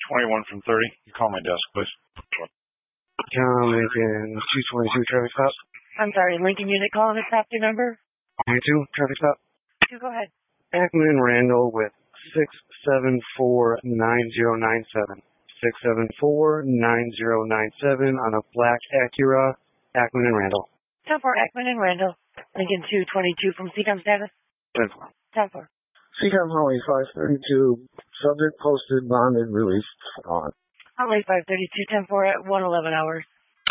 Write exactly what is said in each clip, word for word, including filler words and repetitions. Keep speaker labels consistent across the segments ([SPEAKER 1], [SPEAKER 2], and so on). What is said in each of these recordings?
[SPEAKER 1] twenty-one from thirty. You call my desk, please.
[SPEAKER 2] John Lincoln, two twenty-two, traffic stop.
[SPEAKER 3] I'm sorry, Lincoln unit calling the stop your number?
[SPEAKER 2] twenty-two, traffic stop.
[SPEAKER 3] You go ahead.
[SPEAKER 2] Ackman and Randall with six seven four nine zero nine seven. six seven four nine zero nine seven on a black Acura, Ackman and Randall.
[SPEAKER 3] ten four, Ackman and Randall. Lincoln two twenty-two from C COM status.
[SPEAKER 2] ten four.
[SPEAKER 3] ten four.
[SPEAKER 4] C COM Holly five thirty-two, subject posted, bonded, released on.
[SPEAKER 3] Holly five thirty-two, ten four at one eleven hours.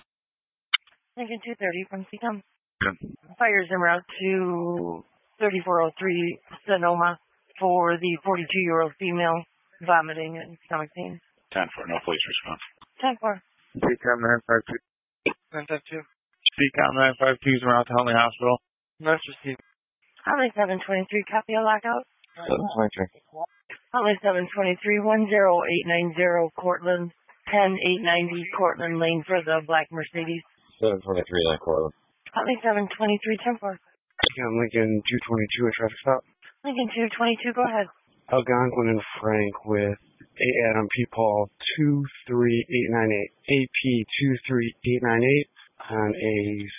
[SPEAKER 3] Lincoln two thirty from C COM.
[SPEAKER 1] Good.
[SPEAKER 3] Fires en route to thirty-four oh three Sonoma for the forty-two-year-old female vomiting and stomach pain.
[SPEAKER 1] ten four, no police response.
[SPEAKER 3] ten four.
[SPEAKER 4] C COM nine five two.
[SPEAKER 1] nine five two. C COM nine five two is around to Huntley Hospital. Nurse received.
[SPEAKER 3] Holly seven twenty-three, copy a lockout.
[SPEAKER 4] seven twenty-three.
[SPEAKER 3] Holly seven twenty-three, one zero eight nine zero, Cortland, ten eight ninety, Cortland Lane for the black Mercedes.
[SPEAKER 4] seven twenty-three, that Cortland.
[SPEAKER 3] Holly seven twenty-three, ten four.
[SPEAKER 2] John Lincoln, two twenty-two, a traffic stop.
[SPEAKER 3] Lincoln two twenty-two, go ahead.
[SPEAKER 2] Algonquin and Frank with A. Adam P. Paul, two three eight nine eight. A P two three eight nine eight on a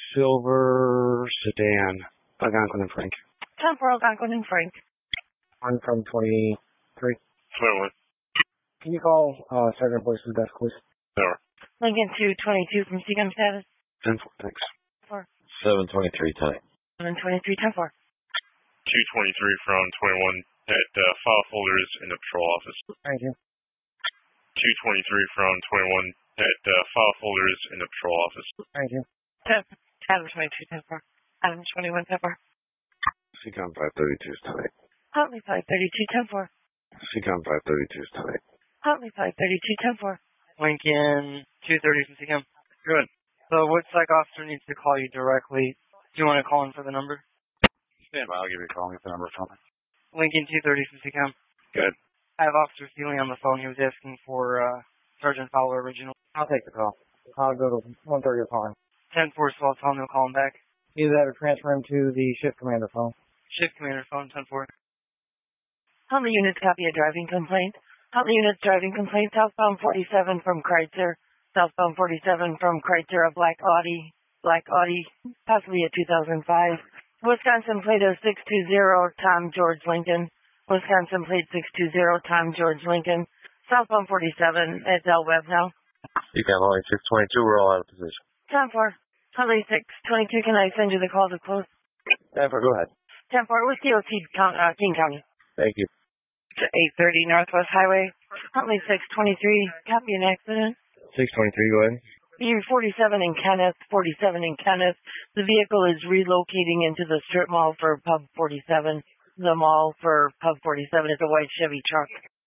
[SPEAKER 2] silver sedan. Algonquin and Frank.
[SPEAKER 3] ten four, Algonquin and Frank.
[SPEAKER 4] one from twenty-three.
[SPEAKER 1] twenty-one.
[SPEAKER 4] Can you call uh, Sergeant Boyce's desk, please?
[SPEAKER 1] Sure.
[SPEAKER 3] Lincoln two twenty-two from C COM status.
[SPEAKER 2] ten four, thanks.
[SPEAKER 3] four.
[SPEAKER 4] seven twenty-three, tonight.
[SPEAKER 3] seven twenty-three, ten four.
[SPEAKER 1] two twenty-three from twenty-one at uh, file folders in the patrol office.
[SPEAKER 4] Thank you.
[SPEAKER 1] two twenty-three from twenty-one at uh, file folders in the patrol office.
[SPEAKER 4] Thank you.
[SPEAKER 3] ten. Adam twenty-two, ten four. Adam twenty-one, ten four.
[SPEAKER 2] C COM five thirty-two is tonight.
[SPEAKER 3] Huntley five thirty-two, ten four.
[SPEAKER 2] C COM five thirty-two is tonight.
[SPEAKER 3] Huntley five thirty-two, ten four.
[SPEAKER 5] Lincoln two thirty from C COM. Good. So what psych officer needs to call you directly? Do you want to call in for the number?
[SPEAKER 1] Stand by, I'll give you a call and get the number from me.
[SPEAKER 5] Lincoln two thirty from C COM.
[SPEAKER 1] Good.
[SPEAKER 5] I have Officer Sealy on the phone. He was asking for uh, Sergeant Fowler original.
[SPEAKER 4] I'll take the call. I'll go to one thirty or call him.
[SPEAKER 5] ten four, so I'll tell him to call him back.
[SPEAKER 4] Either that or transfer him to the shift commander phone.
[SPEAKER 5] Shift commander phone, ten four.
[SPEAKER 3] Huntley units copy a driving complaint. Huntley units driving complaint, southbound forty-seven from Kreitzer. Southbound forty-seven from Kreitzer, a black Audi. Black Audi, possibly a two thousand five. Wisconsin plate of six two zero, Tom George Lincoln. Wisconsin plate six two zero, Tom George Lincoln. Southbound forty-seven, it's L Web now.
[SPEAKER 4] C COM Holly six twenty-two, we're all out of position.
[SPEAKER 3] ten four. Huntley six twenty-two, can I send you the call to close?
[SPEAKER 4] ten four, go ahead.
[SPEAKER 3] ten four, Whiskey O T, uh, King County.
[SPEAKER 4] Thank you.
[SPEAKER 3] eight thirty Northwest Highway. Huntley six twenty-three, copy an accident.
[SPEAKER 4] six twenty-three, go ahead.
[SPEAKER 3] U forty-seven in Kenneth, forty-seven in Kenneth. The vehicle is relocating into the strip mall for Pub forty-seven. The mall for Pub forty-seven is a white Chevy truck.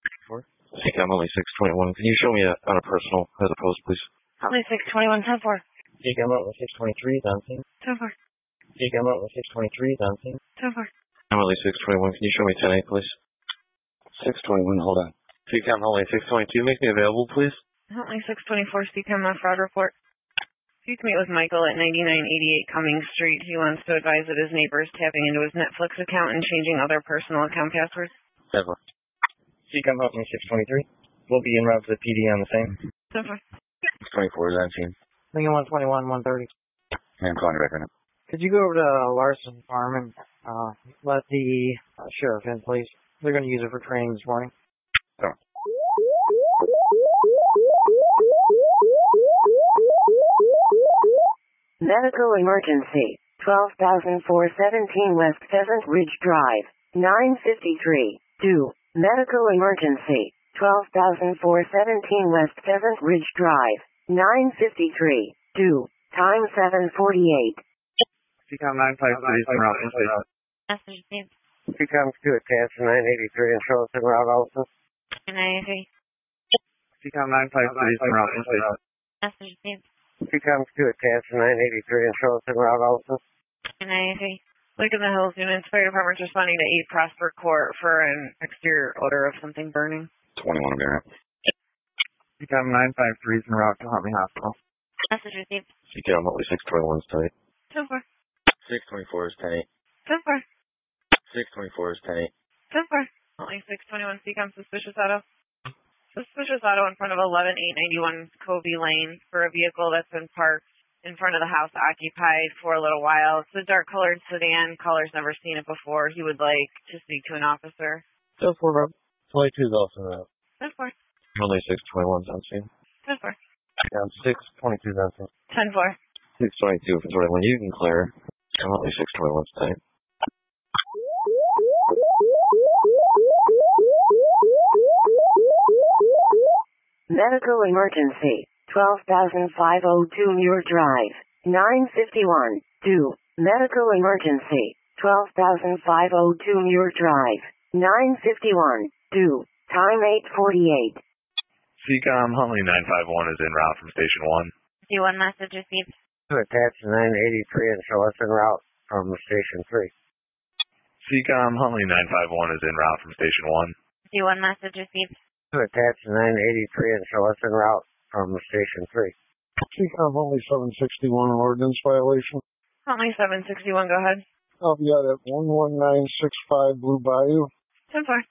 [SPEAKER 4] C COM Holly six twenty-one, can you show me a, on a personal as opposed, please?
[SPEAKER 3] Huntley six twenty-one, ten four.
[SPEAKER 4] C COM Holly six twenty-three, down scene.
[SPEAKER 3] ten four.
[SPEAKER 4] C COM Holly six twenty-three, down scene.
[SPEAKER 3] ten four.
[SPEAKER 4] Holly six twenty-one, can you show me ten eight, please?
[SPEAKER 2] six twenty-one, hold on.
[SPEAKER 4] C COM Holly six twenty-two, make me available, please.
[SPEAKER 6] Huntley six twenty-four, C COM on fraud report. Please meet with Michael at ninety-nine eighty-eight Cummings Street. He wants to advise that his neighbor is tapping into his Netflix account and changing other personal account passwords.
[SPEAKER 4] Never. C COM Holly six twenty-three. We'll be en route to the P D on the same.
[SPEAKER 6] Never.
[SPEAKER 4] six twenty-four is on scene.
[SPEAKER 5] Lincoln one twenty-one, one thirty.
[SPEAKER 4] I'm calling you back right now.
[SPEAKER 5] Could you go over to Larson Farm and uh, let the uh, sheriff in, please? They're going to use it for training this morning.
[SPEAKER 4] Oh.
[SPEAKER 7] Medical emergency. twelve thousand four hundred seventeen West Pheasant Ridge Drive. nine fifty-three. Do. Medical emergency. twelve thousand four hundred seventeen West Pheasant Ridge Drive. nine fifty-three. Do. Time seven forty-eight.
[SPEAKER 2] C COM nine five three is around.
[SPEAKER 3] Message received.
[SPEAKER 4] C COM two attached nine eighty-three and show us en route also.
[SPEAKER 3] Can I agree?
[SPEAKER 2] C COM nine five three is around.
[SPEAKER 3] Message received.
[SPEAKER 4] C COM two attached nine eighty-three and show us en route also.
[SPEAKER 3] Can I agree?
[SPEAKER 6] Lincoln the Hills units, fire department's responding to eight Prosper Court for an exterior odor of something burning.
[SPEAKER 4] twenty-one Barrett.
[SPEAKER 2] C COM nine five three is en route to Huntley Hospital.
[SPEAKER 3] Message received.
[SPEAKER 4] C COM Huntley six twenty-one is tight.
[SPEAKER 3] ten four.
[SPEAKER 4] six twenty-four is ten eight.
[SPEAKER 3] ten four.
[SPEAKER 4] six twenty-four is ten eight.
[SPEAKER 3] ten four.
[SPEAKER 6] Huntley six twenty-one, C COM suspicious auto. Suspicious suspicious auto in front of eleven eight ninety-one Covey Lane for a vehicle that's been parked in front of the house occupied for a little while. It's a dark-colored sedan. Caller's never seen it before. He would like to speak to an officer.
[SPEAKER 4] ten four, bro. twenty-two is also out.
[SPEAKER 6] ten four.
[SPEAKER 4] Only six twenty-one's on scene.
[SPEAKER 6] ten four.
[SPEAKER 4] Yeah, six twenty-two's on scene.
[SPEAKER 6] ten four.
[SPEAKER 4] six twenty-two for twenty-one. You can clear. I'm only six twenty-one's time.
[SPEAKER 7] Medical emergency. twelve thousand five oh two Muir Drive. nine fifty-one. two. Medical emergency. twelve thousand five oh two Muir Drive. nine fifty-one. two. Time eight forty-eight.
[SPEAKER 1] C COM Huntley nine five one is en route from Station one.
[SPEAKER 3] Do one message received.
[SPEAKER 4] To attach nine eighty-three and show us en route from Station three.
[SPEAKER 1] C COM Huntley nine five one is en route from Station one.
[SPEAKER 3] Do one message received.
[SPEAKER 4] To attach nine eighty-three and show us en route from Station three.
[SPEAKER 2] C COM only seven sixty-one ordinance violation.
[SPEAKER 6] Huntley seven sixty-one, go ahead.
[SPEAKER 2] I'll be out at one one nine six five Blue Bayou.
[SPEAKER 6] ten four.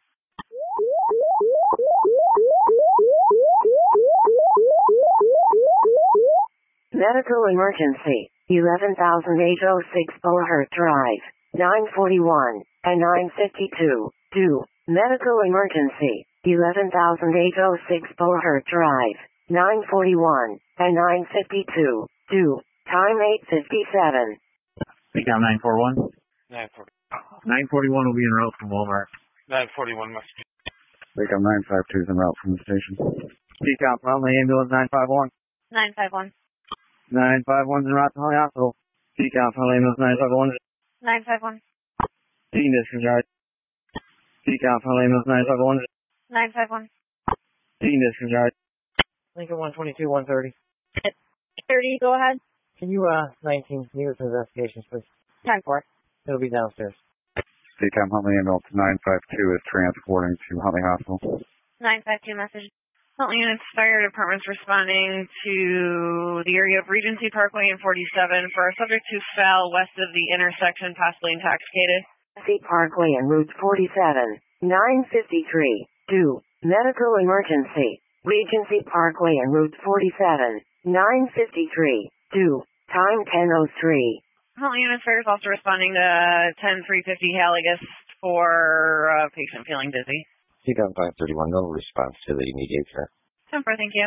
[SPEAKER 7] Medical emergency. eleven thousand eight oh six Bohart Drive. nine forty-one and nine fifty-two. two. Medical emergency. eleven thousand eight oh six Bohart Drive. nine forty-one and nine fifty-two. two. Time eight fifty-seven.
[SPEAKER 8] C COM nine forty-one.
[SPEAKER 9] nine forty.
[SPEAKER 8] nine forty-one will be en route from Walmart.
[SPEAKER 9] nine forty-one must be.
[SPEAKER 4] C COM nine five two is en route from the station.
[SPEAKER 8] C COM Huntley ambulance nine five one.
[SPEAKER 3] nine five one.
[SPEAKER 8] nine five one's en route to Huntley Hospital. C COM Huntley ambulance nine five one.
[SPEAKER 3] nine five one.
[SPEAKER 8] Team disregard. C COM Huntley ambulance nine five one.
[SPEAKER 3] nine five one.
[SPEAKER 8] Team disregard.
[SPEAKER 5] Lincoln one twenty-two, one thirty.
[SPEAKER 3] thirty, go ahead.
[SPEAKER 5] Can you, uh, nineteen, units investigations, please?
[SPEAKER 3] ten four.
[SPEAKER 5] It'll be downstairs.
[SPEAKER 4] C COM Huntley ambulance nine five two is transporting to Huntley Hospital.
[SPEAKER 3] nine five two message.
[SPEAKER 6] Huntley units, fire departments responding to the area of Regency Parkway and forty-seven for a subject who fell west of the intersection, possibly intoxicated.
[SPEAKER 7] Regency Parkway and Route forty-seven. nine fifty-three. two. Medical emergency. Regency Parkway and Route forty-seven. nine fifty-three. two. Time ten oh three.
[SPEAKER 6] Huntley units, fire is also responding to ten three fifty Haligus for a patient feeling dizzy.
[SPEAKER 4] C COM five thirty-one, no response to the immediate threat.
[SPEAKER 6] ten four, thank you.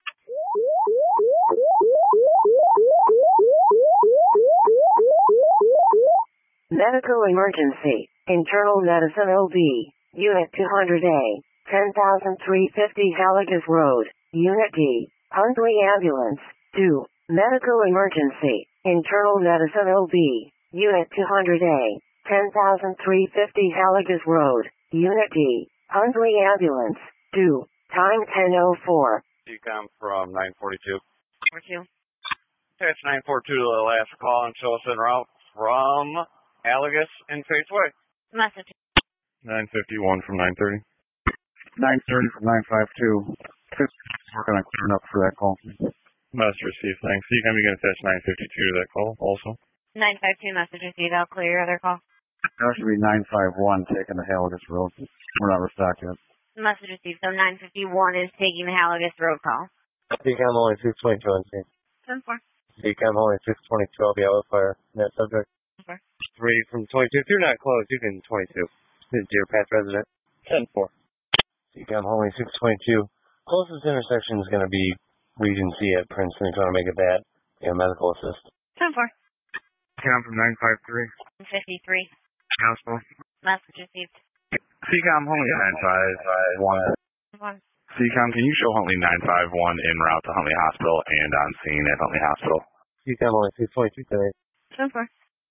[SPEAKER 7] Medical emergency. Internal medicine O B. Unit two hundred A. ten thousand three hundred fifty Haligus Road. Unit D. Huntley Ambulance. two. Medical emergency. Internal medicine O B. Unit two hundred A. ten thousand three hundred fifty Haligus Road. Unit D. Huntley Ambulance. two. Time ten oh four.
[SPEAKER 9] C COM from nine forty-two.
[SPEAKER 6] Four two.
[SPEAKER 9] That's nine forty-two to the last call and show us en route from Allegus and Faith Way.
[SPEAKER 3] Message.
[SPEAKER 1] nine fifty-one from nine thirty.
[SPEAKER 4] nine thirty from nine five two. We're going to clear up for that call.
[SPEAKER 1] Must receive, thanks. C COM, you can attach nine fifty-two to that call also.
[SPEAKER 3] nine five two message received. I'll clear your other call.
[SPEAKER 4] That should be nine five one taking the Haligus Road. We're not restocked yet.
[SPEAKER 3] Message received. So nine fifty-one is taking the Haligus Road call.
[SPEAKER 4] C COM only six twenty-two on scene.
[SPEAKER 6] ten four.
[SPEAKER 4] C COM only six twenty-two. I'll be out with fire. Net subject.
[SPEAKER 6] Okay.
[SPEAKER 4] Three from twenty-two. If you're not closed, you can twenty-two. This is Deer Path resident.
[SPEAKER 9] ten four.
[SPEAKER 4] C COM only six twenty-two. Closest intersection is going to be Regency at Princeton. If you want to make it that, yeah, medical assist.
[SPEAKER 6] ten four.
[SPEAKER 8] C COM from nine five three.
[SPEAKER 3] fifty-three.
[SPEAKER 8] Hospital.
[SPEAKER 3] Message received.
[SPEAKER 8] C COM Huntley nine five one.
[SPEAKER 3] one.
[SPEAKER 1] C COM, can you show Huntley nine five one en route to Huntley Hospital and on scene at Huntley Hospital?
[SPEAKER 4] C COM only six twenty-two today.
[SPEAKER 6] ten four.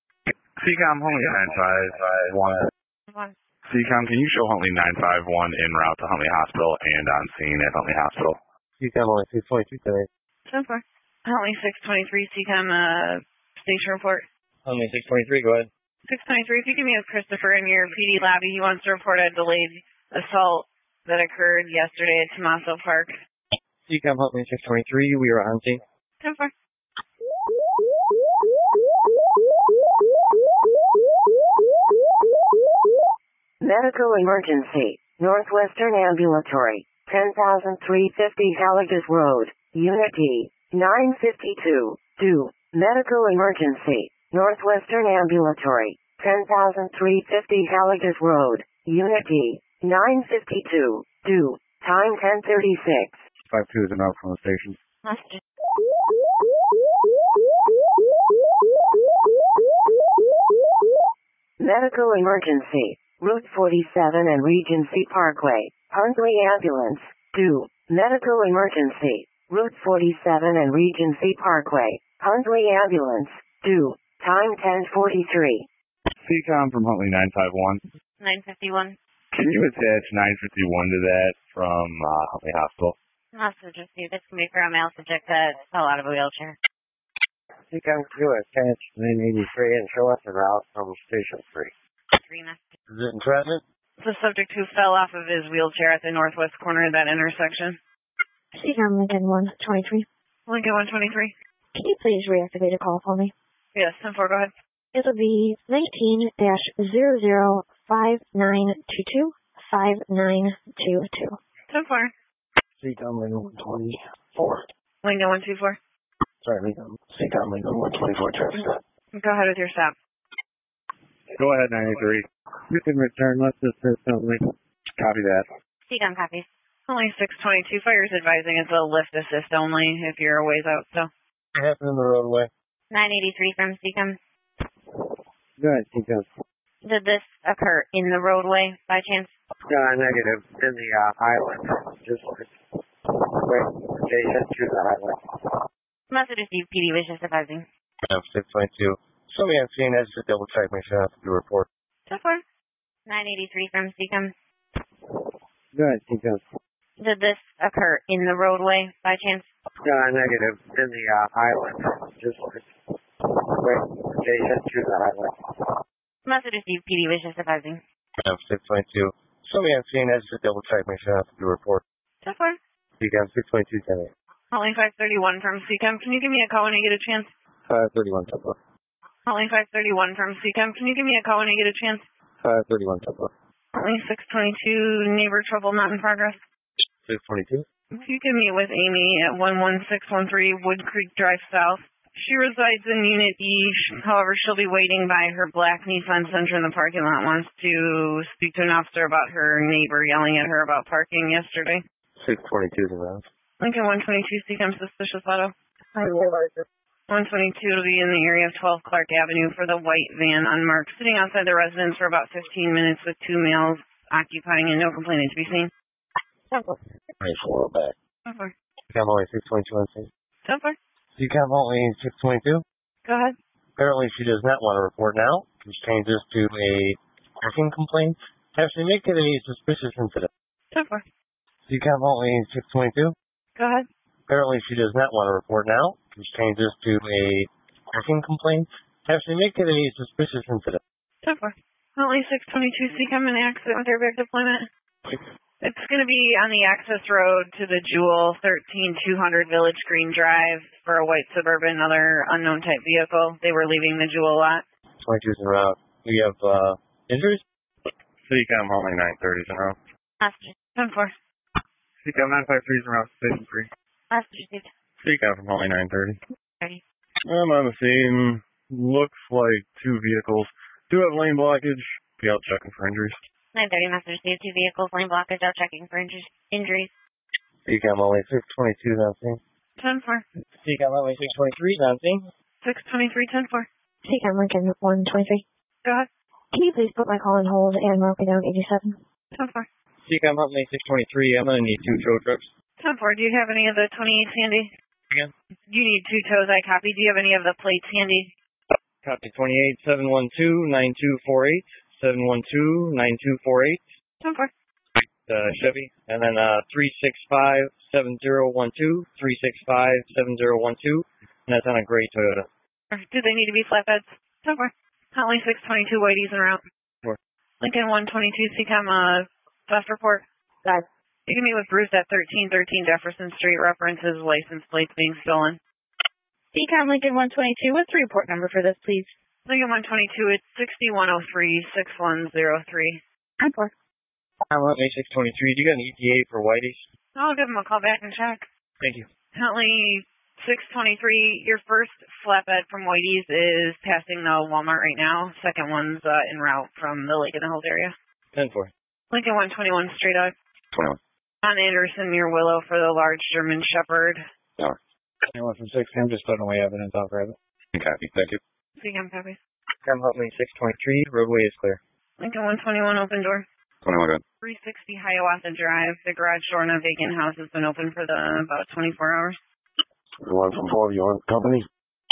[SPEAKER 8] C COM Huntley nine five one.
[SPEAKER 3] one.
[SPEAKER 1] C COM, can you show Huntley nine five one en route to Huntley Hospital and on scene at Huntley Hospital?
[SPEAKER 4] C COM only six twenty-two today.
[SPEAKER 6] ten four. Huntley six twenty-three, C COM, uh, station report.
[SPEAKER 5] Huntley six twenty-three, go ahead.
[SPEAKER 6] six twenty-three, if you give me a Christopher in your P D lobby, he wants to report a delayed assault that occurred yesterday at Tomaso Park.
[SPEAKER 5] C COM Huntley six twenty-three, we are on scene.
[SPEAKER 6] ten four.
[SPEAKER 7] Medical emergency. Northwestern Ambulatory. ten thousand three hundred fifty Haligas Road, Unit D, nine fifty-two, due, medical emergency, Northwestern Ambulatory, ten thousand three hundred fifty Haligas Road, Unit D, nine fifty-two, due, time ten thirty-six.
[SPEAKER 8] five two is enough from the station.
[SPEAKER 7] Medical emergency, Route forty-seven and Regency Parkway, Huntley Ambulance, due, medical emergency, Route forty-seven and Regency Parkway, Huntley Ambulance, due, time ten forty-three.
[SPEAKER 8] C COM from Huntley nine five one.
[SPEAKER 6] nine fifty-one.
[SPEAKER 8] Can you attach nine fifty-one to that from uh, Huntley Hospital?
[SPEAKER 6] Also, just see this can be for a male subject that fell out of a wheelchair.
[SPEAKER 4] C COM two, attach nine eighty-three and show us the route from Station three.
[SPEAKER 6] Three messages.
[SPEAKER 4] Is it in traffic?
[SPEAKER 6] The subject who fell off of his wheelchair at the northwest corner of that intersection.
[SPEAKER 10] C COM Lincoln one twenty-three.
[SPEAKER 6] Lincoln one twenty-three.
[SPEAKER 10] Can you please reactivate a call for me?
[SPEAKER 6] Yes, ten four, go ahead.
[SPEAKER 10] It'll be nineteen dash zero zero five nine two two five nine two two.
[SPEAKER 6] ten four.
[SPEAKER 4] C COM Lincoln one twenty-four.
[SPEAKER 6] Lincoln one two four.
[SPEAKER 4] Sorry, Lincoln. C COM Lincoln one twenty-four, traffic stop.
[SPEAKER 6] Go ahead with your stop.
[SPEAKER 8] Go ahead, nine eighty-three. You can return. Let's just instantly copy that.
[SPEAKER 6] C COM copies. Only six twenty-two. Fire's advising it's a lift assist only if you're a ways out, so.
[SPEAKER 4] What happened in the roadway?
[SPEAKER 6] nine eighty-three from C COM.
[SPEAKER 8] Good, C COM.
[SPEAKER 6] Did this occur in the roadway by chance?
[SPEAKER 4] Uh, negative. In the uh, island. Just wait. Station to the island.
[SPEAKER 6] Message received. P D was just advising.
[SPEAKER 4] F six twenty-two. Show me on scene. I just double check. Make sure I have to do a report.
[SPEAKER 6] ten four. nine eighty-three from C COM.
[SPEAKER 8] Good, C COM.
[SPEAKER 6] Did this occur in the roadway by chance?
[SPEAKER 4] Uh, negative. In the uh, island. Just wait. Station to the island.
[SPEAKER 6] Message received. P D was just advising.
[SPEAKER 4] F six twenty-two. Show me on scene. I just double check. Make sure I have to do a report.
[SPEAKER 6] ten four.
[SPEAKER 4] C COM six twenty-two ten eight.
[SPEAKER 6] Calling five thirty-one from C COM. Can you give me a call when you get a chance?
[SPEAKER 4] five thirty-one Temple.
[SPEAKER 6] Calling five thirty-one from C COM. Can you give me a call when you get a chance?
[SPEAKER 4] five thirty-one Temple.
[SPEAKER 6] Calling six twenty-two. Neighbor trouble not in progress.
[SPEAKER 4] six twenty-two.
[SPEAKER 6] If you can meet with Amy at one one six one three Wood Creek Drive South. She resides in Unit E. However, she'll be waiting by her black Nissan Sentra in the parking lot. Wants to speak to an officer about her neighbor yelling at her about parking yesterday.
[SPEAKER 4] six twenty-two is around.
[SPEAKER 6] Lincoln one twenty-two, C COM suspicious auto. one twenty-two will be in the area of twelve Clark Avenue for the white van unmarked, sitting outside the residence for about fifteen minutes with two males occupying and no complainant to be seen.
[SPEAKER 4] twenty-four back.
[SPEAKER 6] ten four.
[SPEAKER 4] C COM only six twenty-two on scene.
[SPEAKER 6] ten four.
[SPEAKER 4] C COM only six twenty-two.
[SPEAKER 6] Go ahead.
[SPEAKER 4] Apparently she does not want to report now. Which changes to a parking complaint. Have she make it a suspicious incident?
[SPEAKER 6] ten four.
[SPEAKER 4] C COM only six twenty-two.
[SPEAKER 6] Go ahead.
[SPEAKER 4] Apparently she does not want to report now. Which changes to a parking complaint. Have she make it a suspicious incident?
[SPEAKER 6] ten four. Only six twenty-two, C COM an accident with airbag deployment. It's going to be on the access road to the Jewel, thirteen two hundred Village Green Drive for a white Suburban, another unknown type vehicle. They were leaving the Jewel lot.
[SPEAKER 4] twenty-two is en route. We have uh, injuries?
[SPEAKER 9] C COM only nine thirty is en route.
[SPEAKER 6] Message. ten four.
[SPEAKER 9] C COM nine five three is en route to Station three.
[SPEAKER 6] Message received.
[SPEAKER 9] C COM from only nine thirty.
[SPEAKER 6] thirty.
[SPEAKER 9] I'm on the scene. Looks like two vehicles. Do have lane blockage. Be out checking for injuries.
[SPEAKER 6] nine thirty, message received. Two vehicles, lane blockage, out checking for injuries. injuries.
[SPEAKER 4] C COM only six twenty-two is on scene.
[SPEAKER 6] ten four.
[SPEAKER 5] C COM only six twenty-three is on scene.
[SPEAKER 6] six twenty-three, ten four.
[SPEAKER 10] C COM Lincoln one twenty-three.
[SPEAKER 6] Go ahead.
[SPEAKER 10] Can you please put my call on hold and mark me down eighty-seven?
[SPEAKER 6] ten four.
[SPEAKER 5] C COM Huntley six twenty-three. I'm going to need two tow trucks.
[SPEAKER 6] ten four. Do you have any of the twenty-eights handy?
[SPEAKER 5] Again?
[SPEAKER 6] You need two tows, I copy. Do you have any of the plates handy?
[SPEAKER 5] Copy twenty-eight, seven one two, nine two four eight, seven one two, nine two four eight.
[SPEAKER 6] ten four.
[SPEAKER 5] Uh, Chevy. And then uh, three six five, seven zero one two, three six five, seven zero one two. And that's on a gray Toyota.
[SPEAKER 6] Do they need to be flatbeds? ten four. Huntley six twenty-two, Whitey's en route.
[SPEAKER 5] Four.
[SPEAKER 6] Lincoln one twenty-two, C COM, uh, theft report.
[SPEAKER 10] Guys.
[SPEAKER 6] You can meet with Bruce at thirteen thirteen Jefferson Street, references license plates being stolen.
[SPEAKER 10] C COM Lincoln one twenty-two, what's the report number for this, please?
[SPEAKER 6] Lincoln one twenty-two, it's sixty-one oh three, six one zero three.
[SPEAKER 10] ten four.
[SPEAKER 5] I'm Huntley six twenty-three. Do you got an E T A for Whitey's?
[SPEAKER 6] I'll give him a call back and check.
[SPEAKER 5] Thank you.
[SPEAKER 6] Huntley six twenty-three, your first flatbed from Whitey's is passing the Walmart right now. Second one's uh, en route from the Lake in the Hills area.
[SPEAKER 5] ten four.
[SPEAKER 6] Lincoln one twenty-one straight up.
[SPEAKER 11] twenty-one.
[SPEAKER 6] On Anderson near Willow for the large German Shepherd.
[SPEAKER 11] Hour.
[SPEAKER 8] Anyone from six ten, just putting away evidence off rabbit.
[SPEAKER 11] Copy. Thank you.
[SPEAKER 6] C C A M copy.
[SPEAKER 5] Come help me six twenty-three, roadway is clear.
[SPEAKER 6] Lincoln one twenty-one open door.
[SPEAKER 11] twenty-one good.
[SPEAKER 6] three sixty Hiawatha Drive. The garage door in a vacant house has been open for the about twenty-four hours.
[SPEAKER 11] One from four, you want company?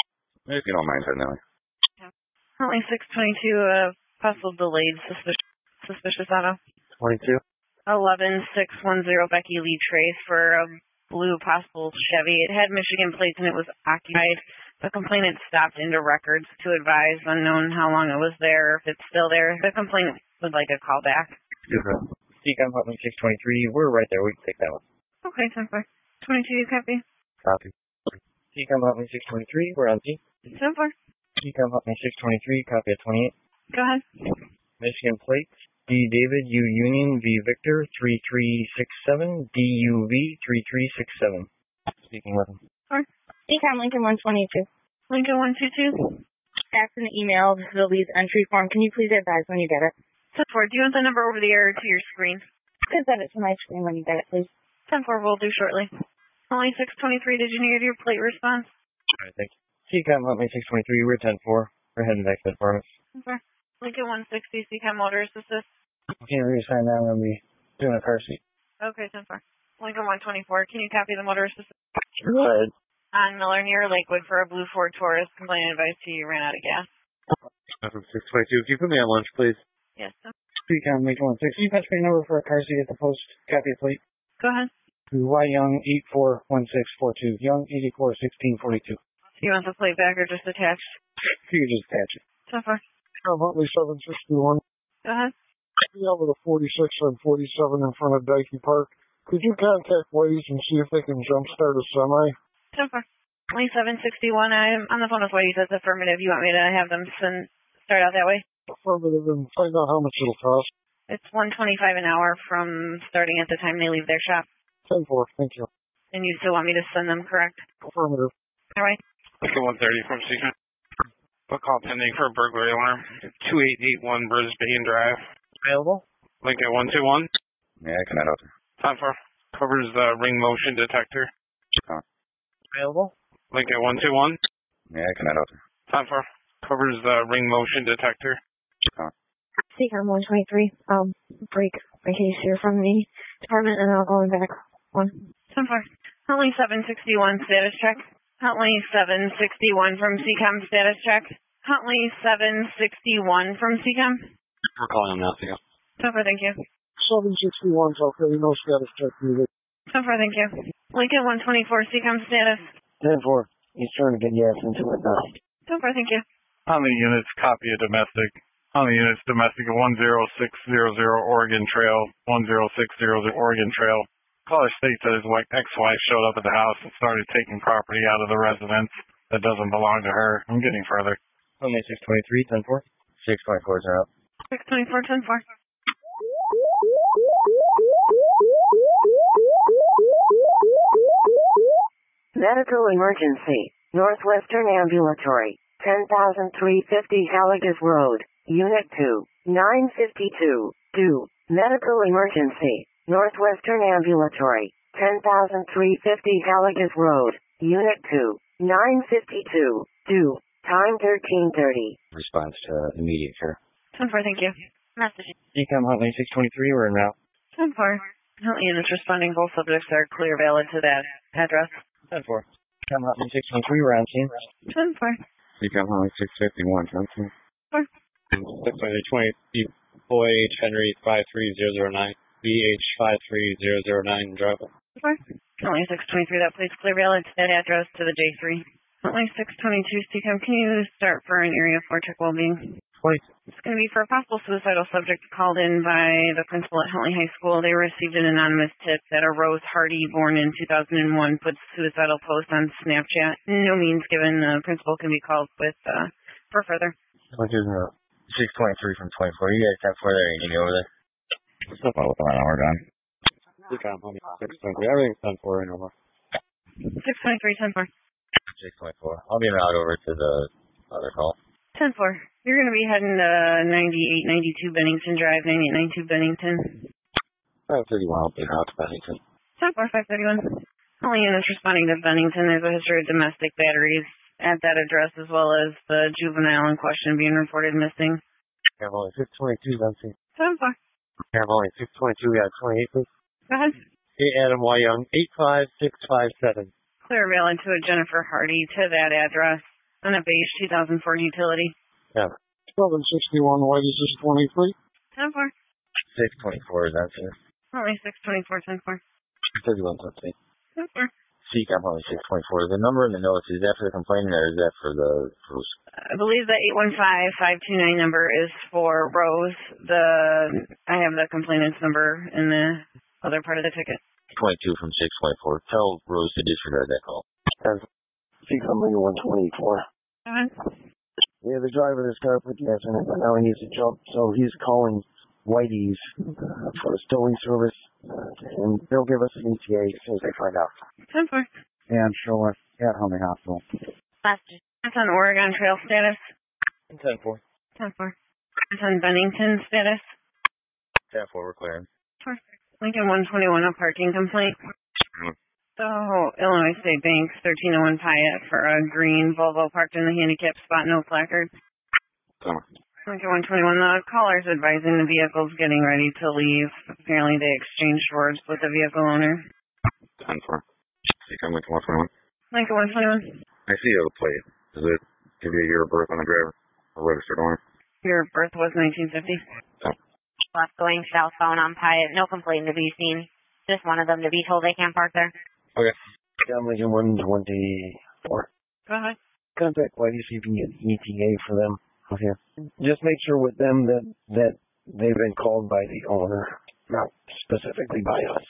[SPEAKER 11] If you don't mind, heading that way.
[SPEAKER 6] Yeah. Huntley six twenty-two, uh, possible delayed suspicious, suspicious auto.
[SPEAKER 5] twenty-two.
[SPEAKER 6] eleven six ten Becky Lee Trace for a blue possible Chevy. It had Michigan plates and it was occupied. The complainant stopped into records to advise unknown how long it was there. If it's still there, the complainant would like a call back.
[SPEAKER 5] Good. C C A M help me six twenty-three, we're right there, we can take that one.
[SPEAKER 6] Okay, ten four. twenty-two, you copy?
[SPEAKER 5] Copy. C C A M help me six twenty-three, we're on scene.
[SPEAKER 6] ten four.
[SPEAKER 5] C C A M help me six twenty-three, copy at twenty-eight.
[SPEAKER 6] Go ahead.
[SPEAKER 5] Michigan plates, D David, U Union, V Victor, three three six seven, D U V, three three six seven. Speaking with him.
[SPEAKER 10] Or C C A M Lincoln one twenty-two.
[SPEAKER 6] Lincoln one twenty-two.
[SPEAKER 10] Fax an email, this is the lease entry form. Can you please advise when you get it?
[SPEAKER 6] ten four, do you want the number over the air to your screen?
[SPEAKER 10] Please send it to my screen when you get it, please.
[SPEAKER 6] ten four, we'll do shortly. Only six twenty-three, did you need your plate response?
[SPEAKER 5] Alright, thank you. C C A M help me six twenty-three, we're ten four. We're heading back to the apartments.
[SPEAKER 6] ten four. Lincoln one sixty, C C A M Motors Assist.
[SPEAKER 8] Can't reassign that, I'm going to be doing a car seat.
[SPEAKER 6] Okay, ten four. Lincoln one twenty-four, can you copy the Motor Assist?
[SPEAKER 8] Go ahead.
[SPEAKER 6] On Miller near Lakewood for a blue Ford Taurus. Complaint advice to you ran out of gas.
[SPEAKER 4] From six twenty-two, can you put me on lunch, please?
[SPEAKER 6] Yes, sir.
[SPEAKER 8] C C A M Lincoln one sixty, patch me number for a car seat at the post. Copy of plate.
[SPEAKER 6] Go ahead.
[SPEAKER 8] Y Young eight four one six four two. Young eighty-four sixteen forty-two.
[SPEAKER 6] Do you want the plate back or just attached?
[SPEAKER 8] You can just attach it.
[SPEAKER 6] ten four.
[SPEAKER 8] I'm Huntley seven sixty-one.
[SPEAKER 6] Go ahead.
[SPEAKER 8] We have the forty-six on forty-seven in front of Dikey Park. Could you contact Waze and see if they can jumpstart a semi?
[SPEAKER 6] ten four. Only seven sixty-one. I'm on the phone with Waze. That's affirmative. You want me to have them send, start out that way?
[SPEAKER 8] Affirmative, and find out how much it'll cost.
[SPEAKER 6] It's one twenty-five an hour from starting at the time they leave their shop.
[SPEAKER 8] ten four, thank you.
[SPEAKER 6] And you still want me to send them, correct?
[SPEAKER 8] Affirmative.
[SPEAKER 6] All right.
[SPEAKER 1] Lincoln one thirty from C C A M. A call pending for a burglary alarm. two eight eight one Brisbane Drive.
[SPEAKER 5] Available?
[SPEAKER 1] Lincoln one two one.
[SPEAKER 11] Yeah, I can head out there.
[SPEAKER 1] ten four. Covers the ring motion detector.
[SPEAKER 11] Uh,
[SPEAKER 5] Available?
[SPEAKER 1] Lincoln one two one.
[SPEAKER 11] yeah, I can head out there.
[SPEAKER 1] ten four. Covers the ring motion detector.
[SPEAKER 11] Uh,
[SPEAKER 10] C C A M one twenty-three. Um, break my case here from the department and I'll go back one.
[SPEAKER 6] ten four. Huntley seven sixty-one status check. Huntley seven sixty-one from C C A M status check. Huntley seven sixty-one from C C A M.
[SPEAKER 11] We're calling them now, yeah.
[SPEAKER 6] ten four, thank you.
[SPEAKER 8] seven sixty-one's okay, no status check needed.
[SPEAKER 6] ten four, thank you. Lincoln one twenty-four, C C A M status.
[SPEAKER 8] ten four, he's trying to get gas into it now.
[SPEAKER 6] ten four, thank you.
[SPEAKER 9] How many units copy a domestic? How many units domestic at one zero six zero zero Oregon Trail, one zero six zero zero Oregon Trail? Caller states that his ex-wife showed up at the house and started taking property out of the residence that doesn't belong to her. I'm getting further.
[SPEAKER 5] Only six twenty-three, ten four.
[SPEAKER 4] six twenty-fours are up.
[SPEAKER 6] six twenty-four, ten four.
[SPEAKER 7] Medical emergency. Northwestern Ambulatory. ten thousand three hundred fifty Haligas Road. Unit two. nine fifty-two. Do. Medical emergency. Northwestern Ambulatory. ten thousand three hundred fifty Haligas Road. Unit two. nine fifty-two. Do. Time thirteen thirty.
[SPEAKER 4] Response to immediate care.
[SPEAKER 6] ten four, thank you. Message.
[SPEAKER 5] C C A M Huntley six twenty-three, we're in route.
[SPEAKER 6] ten four. Huntley units responding. Both subjects are clear valid to that address.
[SPEAKER 5] ten four. C C A M Huntley six twenty-three, we're on scene.
[SPEAKER 6] ten four.
[SPEAKER 11] C C A M Huntley six fifty-one, something.
[SPEAKER 6] four.
[SPEAKER 12] six twenty, Boy H. Henry five three zero zero nine, B H five three zero zero nine, drive.
[SPEAKER 6] four. Huntley six twenty-three, that plate's clear valid to that address to the J three. Huntley six twenty-two, C C A M, can you start for an area for check well-being?
[SPEAKER 5] twenty.
[SPEAKER 6] It's going to be for a possible suicidal subject called in by the principal at Huntley High School. They received an anonymous tip that a Rose Hardy, born in two thousand one, put suicidal post on Snapchat. No means given. The principal can be called with uh, for further.
[SPEAKER 4] six twenty-three from twenty-four. You guys have further, you can go over there.
[SPEAKER 11] Still about an hour done.
[SPEAKER 12] Decom, honey, six twenty-three. Everything's ten four right over.
[SPEAKER 6] six twenty-three, ten four.
[SPEAKER 4] six twenty-four. I'll be en route over to the other call.
[SPEAKER 6] ten four. You're going to be heading to ninety-eight ninety-two Bennington Drive, ninety-eight ninety-two Bennington.
[SPEAKER 11] five thirty-one, I'll be out to Bennington.
[SPEAKER 6] ten four, five thirty-one. Only units responding to Bennington. There's a history of domestic batteries at that address, as well as the juvenile in question being reported missing.
[SPEAKER 4] Caravan six twenty-two, Bennington.
[SPEAKER 6] ten four.
[SPEAKER 4] Caravan six twenty-two, we got twenty-eight, please.
[SPEAKER 6] Go ahead.
[SPEAKER 4] Hey, Adam Y. Young, eight five six five seven.
[SPEAKER 6] Clear rail into a Jennifer Hardy to that address on a beige two thousand four utility.
[SPEAKER 4] Yeah.
[SPEAKER 8] seven sixty-one, Whitey's is twenty-three.
[SPEAKER 6] ten four.
[SPEAKER 4] six twenty-four is that, sir?
[SPEAKER 6] Only six twenty-four, ten four.
[SPEAKER 4] thirty-one, something.
[SPEAKER 6] ten four.
[SPEAKER 4] C CAP only six twenty-four. The number in the notes, is that for the complainant or is that for the... For...
[SPEAKER 6] I believe the eight one five, five two nine number is for Rose. The I have the complainant's number in the other part of the ticket.
[SPEAKER 4] twenty-two from six twenty-four. Tell Rose to disregard that call.
[SPEAKER 11] C CAP one twenty-four.
[SPEAKER 6] Uh-huh.
[SPEAKER 11] Yeah, the driver of this car put gas in it, but now he needs to jump, so he's calling Whitey's uh, for a stowing service, uh, and they'll give us an E T A as soon as they find out.
[SPEAKER 6] ten four.
[SPEAKER 11] Yeah, I'm sure at Huntley Hospital.
[SPEAKER 6] That's on Oregon Trail status.
[SPEAKER 4] ten four.
[SPEAKER 6] ten four. That's on Bennington status.
[SPEAKER 4] ten four, we're clearing.
[SPEAKER 6] Perfect. Lincoln one twenty-one, a parking complaint. So, Illinois State Bank, thirteen oh one Pyatt for a green Volvo parked in the handicap spot, no placard.
[SPEAKER 11] Oh.
[SPEAKER 6] Lincoln one twenty-one, the caller's advising the vehicle's getting ready to leave. Apparently they exchanged words with the vehicle owner.
[SPEAKER 11] ten four. C CAP Lincoln one twenty-one.
[SPEAKER 6] Lincoln one twenty-one.
[SPEAKER 11] I see you have a plate. Does it give you a year of birth on the driver? Or registered owner?
[SPEAKER 6] Your birth was nineteen fifty.
[SPEAKER 11] Oh.
[SPEAKER 13] Left going southbound on Pyatt. No complaint to be seen. Just one of them to be told they can't park there.
[SPEAKER 11] Okay. CAP Lincoln one twenty-four.
[SPEAKER 6] Go ahead.
[SPEAKER 11] Contact Whitey, see if you can get an E T A for them. Okay. Just make sure with them that that they've been called by the owner, not specifically by us.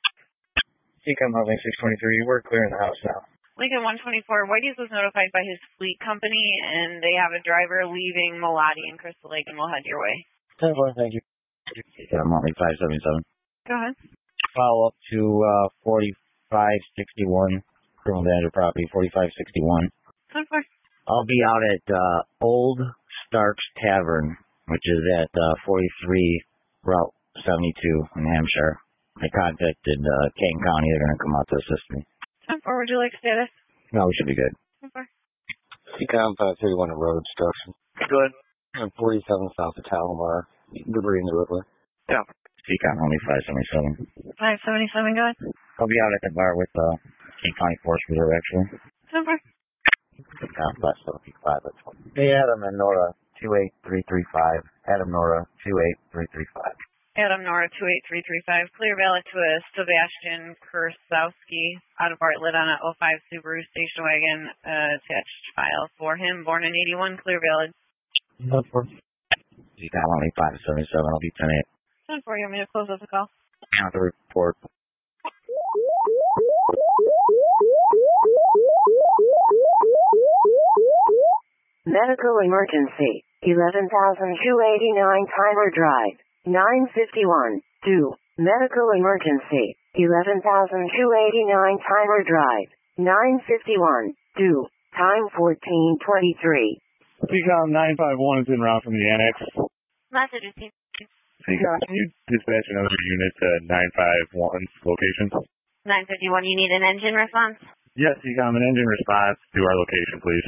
[SPEAKER 5] C CAP Huntley six twenty-three, we're clearing the house now.
[SPEAKER 6] Lincoln one twenty-four, Whitey's was notified by his fleet company, and they have a driver leaving Malati and Crystal Lake, and we'll head your way.
[SPEAKER 11] ten four, thank you.
[SPEAKER 4] C CAP Huntley five seventy-seven.
[SPEAKER 6] Go ahead.
[SPEAKER 4] Follow up to uh, forty-five sixty-one, criminal danger property, forty-five sixty-one.
[SPEAKER 6] ten four.
[SPEAKER 4] I'll be out at uh, Old Stark's Tavern, which is at uh, forty-three Route seventy-two in Hampshire. I contacted uh, Kane County. They're going to come out to assist me.
[SPEAKER 6] ten four, would you like status?
[SPEAKER 4] No, we should be good.
[SPEAKER 6] ten four.
[SPEAKER 11] C CAP five thirty-one at Road Destruction.
[SPEAKER 5] Good.
[SPEAKER 11] And forty-seven south of Talamar. Debris in the roadway.
[SPEAKER 5] Yeah.
[SPEAKER 4] C CAP only five seventy-seven.
[SPEAKER 6] five seventy-seven, go ahead.
[SPEAKER 4] I'll be out at the bar with uh, Kane County Forest Reserve, actually.
[SPEAKER 6] ten four.
[SPEAKER 4] Count five seventy-five. Hey, Adam and Nora, two eight three three five. Adam Nora, two eight three three five.
[SPEAKER 6] Adam Nora, two eight three three five. Clear valid to a Sebastian Kursowski out of Bartlett on a oh five Subaru station wagon, uh, attached file for him, born in eighty-one, clear valid.
[SPEAKER 4] ten four. C CAP only five seventy-seven. I'll be ten eight.
[SPEAKER 6] ten four, you want me to close up the call?
[SPEAKER 4] Count the report.
[SPEAKER 7] Medical emergency, eleven thousand two hundred eighty-nine Timer Drive, nine fifty-one, two. Medical emergency, eleven thousand two hundred eighty-nine Timer Drive, nine fifty-one, two. Time fourteen twenty-three.
[SPEAKER 9] C CAP nine five one is en route from the annex.
[SPEAKER 13] Message received.
[SPEAKER 9] C CAP, can you dispatch another unit to nine five one's location?
[SPEAKER 13] nine fifty-one, you need an engine response?
[SPEAKER 9] Yes, C CAP, an engine response to our location, please.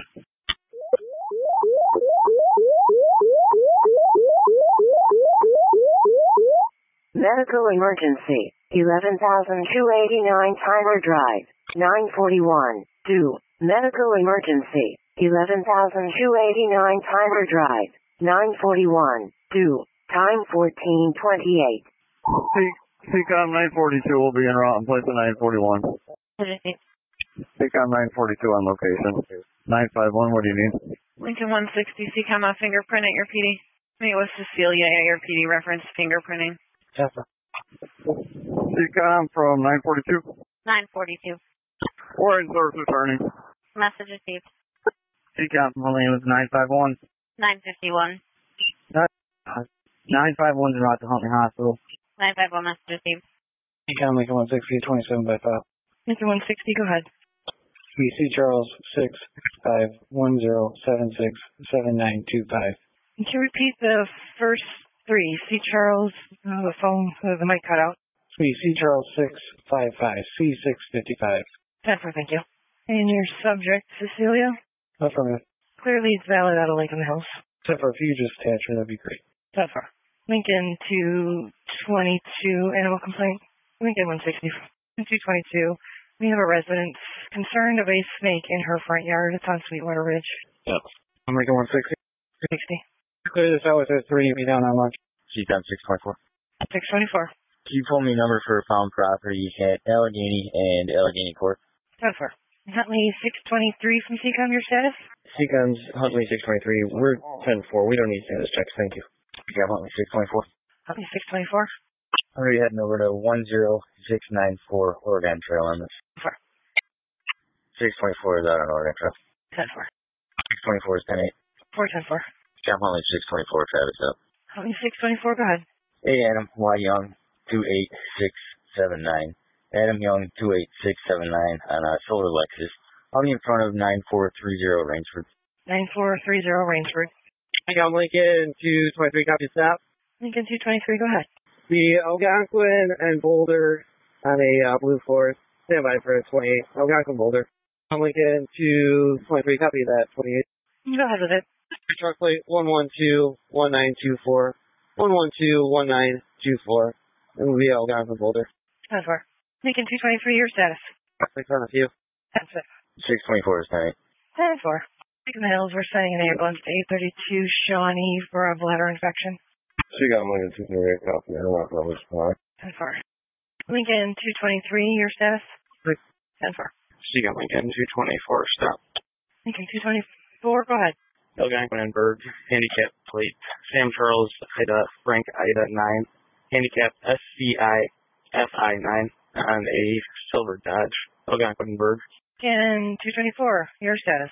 [SPEAKER 7] Medical emergency, eleven thousand two hundred eighty-nine Timer Drive, nine forty-one, two. Medical emergency, eleven thousand two hundred eighty-nine Timer Drive, nine forty-one, two. Time fourteen twenty-eight.
[SPEAKER 9] C CAP nine forty-two will be en route in place of nine forty-one. C CAP nine forty-two on location. nine five one, what do you need?
[SPEAKER 6] Lincoln one sixty, C CAP a fingerprint at your P D. Meet with Cecilia at your P D reference fingerprinting.
[SPEAKER 11] Yes, sir.
[SPEAKER 9] C CAP from nine forty-two.
[SPEAKER 13] nine forty-two.
[SPEAKER 9] Or in service returning.
[SPEAKER 13] Message received.
[SPEAKER 5] C CAP, my name is nine five one.
[SPEAKER 13] nine fifty-one.
[SPEAKER 5] nine five one's en route to Huntley Hospital.
[SPEAKER 13] nine five one, message received.
[SPEAKER 14] Econ Lincoln one sixty, twenty-seven by five.
[SPEAKER 3] Lincoln one sixty, go ahead.
[SPEAKER 14] We C Charles six five one zero seven six seven nine two five.
[SPEAKER 3] Can you repeat the first three? C. Charles, uh, the phone, uh, the mic cut out.
[SPEAKER 14] We C Charles six five five C six fifty-five.
[SPEAKER 3] ten four, thank you. And your subject, Cecilia?
[SPEAKER 14] Affirmative.
[SPEAKER 3] Clearly it's valid out of Lincoln Hills.
[SPEAKER 14] Except for if you just attach her, that'd be great.
[SPEAKER 3] ten four. Lincoln two twenty-two, animal complaint. Lincoln one sixty, two twenty-two. We have a resident concerned of a snake in her front yard. It's on Sweetwater Ridge.
[SPEAKER 14] Yep. I'm Lincoln one sixty.
[SPEAKER 3] sixty.
[SPEAKER 14] Clear this out with a three, me down on lunch.
[SPEAKER 4] Econ six twenty-four.
[SPEAKER 3] six twenty-four.
[SPEAKER 4] Can you pull me number for found property at Allegheny and Allegheny Court?
[SPEAKER 3] ten four. Huntley six twenty-three from C COM, your status?
[SPEAKER 5] C COM's Huntley six twenty-three. We're ten four. We don't need status checks. Thank you.
[SPEAKER 4] Yeah, Huntley six twenty-four.
[SPEAKER 3] Huntley six twenty-four.
[SPEAKER 4] I'm already heading over to one zero six nine four Oregon Trail on this.
[SPEAKER 3] four.
[SPEAKER 4] six twenty-four is out on Oregon Trail.
[SPEAKER 3] ten four.
[SPEAKER 4] six twenty-four is ten eight.
[SPEAKER 3] four ten four.
[SPEAKER 4] Yeah, Huntley six twenty-four, Travis up.
[SPEAKER 3] Huntley six twenty-four, go ahead.
[SPEAKER 4] Hey, Adam Y. Young, two eight six seven nine. Adam Young, two eight six seven nine on a Silver Lexus. I'll be in front of nine four three zero Rainsford.
[SPEAKER 3] nine four three zero Rainsford.
[SPEAKER 14] I got Lincoln two twenty-three, copy stop.
[SPEAKER 3] Lincoln two twenty-three, go ahead.
[SPEAKER 14] The Algonquin and Boulder on a uh, blue Ford. Stand by for twenty-eight. Algonquin Boulder. I'm Lincoln two twenty-three, copy that, twenty-eight.
[SPEAKER 3] Go ahead with it.
[SPEAKER 14] Truck plate one one two one nine two four. one one two one nine two four. And we'll be Algonquin Boulder.
[SPEAKER 3] ten four. Lincoln two twenty-three, your status?
[SPEAKER 14] Six on a few.
[SPEAKER 3] ten six.
[SPEAKER 4] six twenty-four is ten eight.
[SPEAKER 3] ten four. Lincoln Hills, we're sending an ambulance to eight thirty-two Shawnee for a bladder infection.
[SPEAKER 8] She got Lincoln two twenty-eight copy. I don't want to respond.
[SPEAKER 3] ten four. Lincoln two twenty-three, your status?
[SPEAKER 14] Six.
[SPEAKER 3] ten four.
[SPEAKER 2] She got Lincoln two twenty-four, stop.
[SPEAKER 3] Lincoln two twenty-four, go ahead.
[SPEAKER 2] Algonquin and Berg, handicap plate. Sam Charles, Ida, Frank, Ida nine. Handicap S C I F I nine on a silver Dodge. Algonquin and Berg.
[SPEAKER 3] Lincoln two twenty-four, your status?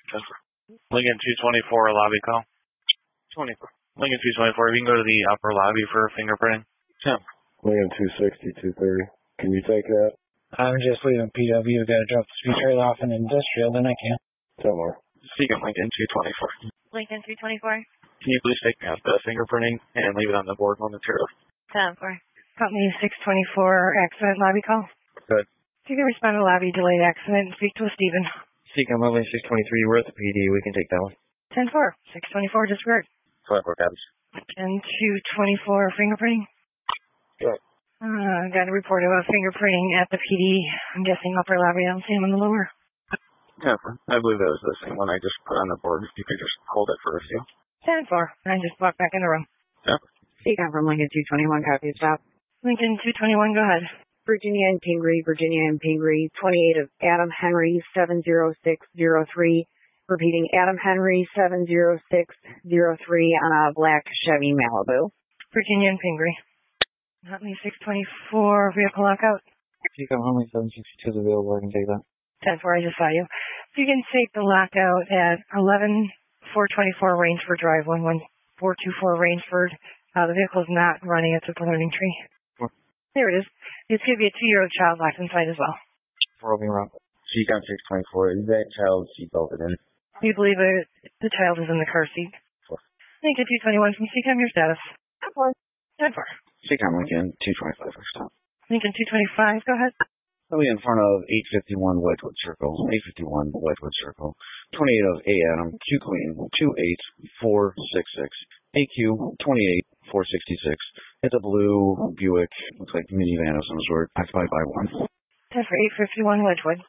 [SPEAKER 1] Lincoln two twenty-four, lobby call.
[SPEAKER 2] twenty-four.
[SPEAKER 1] Lincoln two twenty-four, if you can go to the upper lobby for fingerprinting.
[SPEAKER 2] Yeah.
[SPEAKER 8] Lincoln two sixty, two thirty. Can you take that?
[SPEAKER 14] I'm just leaving P W. Got to drop the speed trailer off in industrial, then I can.
[SPEAKER 8] Tell more.
[SPEAKER 2] Speaking Lincoln two twenty-four.
[SPEAKER 6] Lincoln two twenty-four.
[SPEAKER 2] Can you please take me off the fingerprinting and leave it on the board momentarily?
[SPEAKER 6] ten four.
[SPEAKER 3] Company six twenty-four, accident lobby call.
[SPEAKER 4] Good.
[SPEAKER 3] If you can respond to lobby delayed accident and speak to a Stephen.
[SPEAKER 5] C COM Huntley six twenty-three. We're at the P D. We can take that one.
[SPEAKER 3] ten four. six twenty-four, disregard.
[SPEAKER 4] twenty-four copies.
[SPEAKER 3] And two twenty-four, fingerprinting.
[SPEAKER 2] Good.
[SPEAKER 3] Uh, got a report about fingerprinting at the P D. I'm guessing upper lobby. I don't see him in the lower.
[SPEAKER 2] Yeah, I believe that was the same one I just put on the board. If you could just hold it for a few.
[SPEAKER 3] ten four. I just walked back in the room.
[SPEAKER 2] Yeah.
[SPEAKER 3] C COM from Lincoln two twenty-one, copy stop. Lincoln two twenty-one, go ahead.
[SPEAKER 15] Virginia and Pingree, Virginia and Pingree, twenty-eight of Adam Henry, seven zero six zero three. Repeating, Adam Henry, seven zero six zero three on a black Chevy Malibu.
[SPEAKER 3] Virginia and Pingree. Huntley six twenty-four, vehicle lockout.
[SPEAKER 14] C COM Huntley seven sixty-two is available. I can take that.
[SPEAKER 3] ten four, I just saw you. So you can take the lockout at eleven four twenty-four Rainsford Drive, one one four two four Rainsford. Uh, the vehicle's not running. It's at the learning tree.
[SPEAKER 14] Four.
[SPEAKER 3] There it is. It's going to be a two-year-old child locked inside as well.
[SPEAKER 14] We're roving around.
[SPEAKER 4] C COM six twenty-four. Is that child seatbelted in?
[SPEAKER 3] We believe it, the child is in the car seat.
[SPEAKER 4] Four.
[SPEAKER 3] Lincoln two twenty-one from C COM, your status?
[SPEAKER 15] ten four.
[SPEAKER 3] ten four.
[SPEAKER 2] C COM Lincoln two twenty-five, stop.
[SPEAKER 3] Lincoln two twenty-five, go ahead.
[SPEAKER 2] I'll be in front of eight fifty-one Wedgewood Circle, eight fifty-one Wedgewood Circle, twenty-eight of A Adam, Q Queen, two eight four six six, A Q twenty-eight four sixty-six. It's a blue Buick, looks like minivan of some sort, occupied by one.
[SPEAKER 3] ten for eight fifty-one Wedgewood.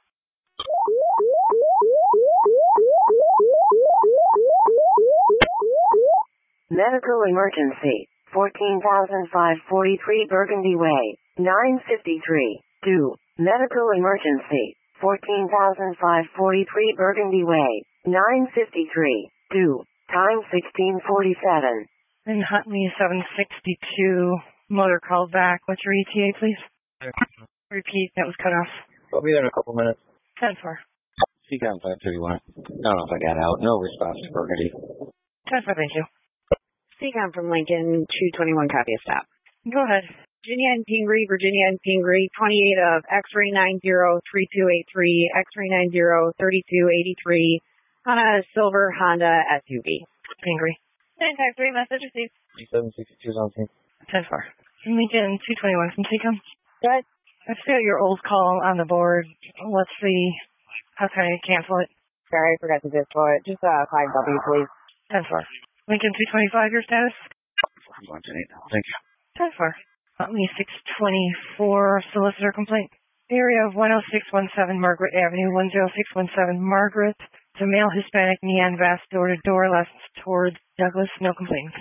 [SPEAKER 7] Medical emergency, fourteen thousand five hundred forty-three Burgundy Way, nine fifty-three, two. Medical emergency, fourteen thousand five hundred forty-three Burgundy Way, nine fifty-three, two. Time sixteen forty-seven.
[SPEAKER 3] And Huntley seven sixty-two, motor called back. What's your E T A, please? Repeat, that was cut off.
[SPEAKER 5] I'll be there in a couple minutes.
[SPEAKER 3] ten four.
[SPEAKER 2] C COM five thirty-one. I don't know if I got out. No response to Burgundy.
[SPEAKER 3] ten four, thank you.
[SPEAKER 15] C COM from Lincoln two twenty-one, copy of stop.
[SPEAKER 3] Go ahead.
[SPEAKER 15] Virginia and Pingree, Virginia and Pingree, twenty-eight of X-ray nine zero three two eight three, X-ray nine zero three two eight three on a silver Honda S U V.
[SPEAKER 3] Pingree.
[SPEAKER 6] nine five three, message received.
[SPEAKER 5] seven sixty-two on scene.
[SPEAKER 3] ten four. Lincoln two twenty-one from Seacom.
[SPEAKER 15] Go ahead.
[SPEAKER 3] I've got your old call on the board. Let's see. How can I cancel it?
[SPEAKER 15] Sorry, I forgot to disco it. Just uh, five W, please.
[SPEAKER 3] ten four. Lincoln two twenty-five, your status?
[SPEAKER 2] one ten eight. Thank you.
[SPEAKER 3] ten four. Huntley six twenty-four, solicitor complaint. Area of one oh six one seven Margaret Avenue, one oh six one seven Margaret. It's a male Hispanic neon vest door to door left towards Douglas. No complaints.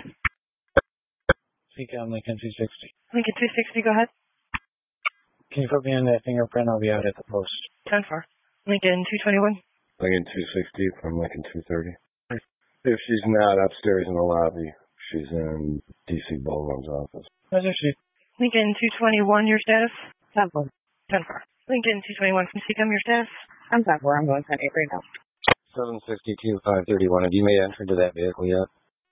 [SPEAKER 12] Seacom Lincoln two sixty.
[SPEAKER 3] Lincoln two sixty, go ahead.
[SPEAKER 12] Can you put me on that fingerprint? I'll be out at the post.
[SPEAKER 3] ten four. Lincoln two twenty-one.
[SPEAKER 16] Lincoln two sixty from Lincoln two thirty. If she's not upstairs in the lobby, she's in D C Ballroom's office.
[SPEAKER 12] How's she?
[SPEAKER 3] Lincoln two twenty-one, your status?
[SPEAKER 15] ten four.
[SPEAKER 3] ten four. Lincoln two twenty-one from Seacom, your status?
[SPEAKER 15] I'm ten four. I'm going ten eight right now.
[SPEAKER 16] seven sixty-two, five thirty-one. Have you made entry to that vehicle yet?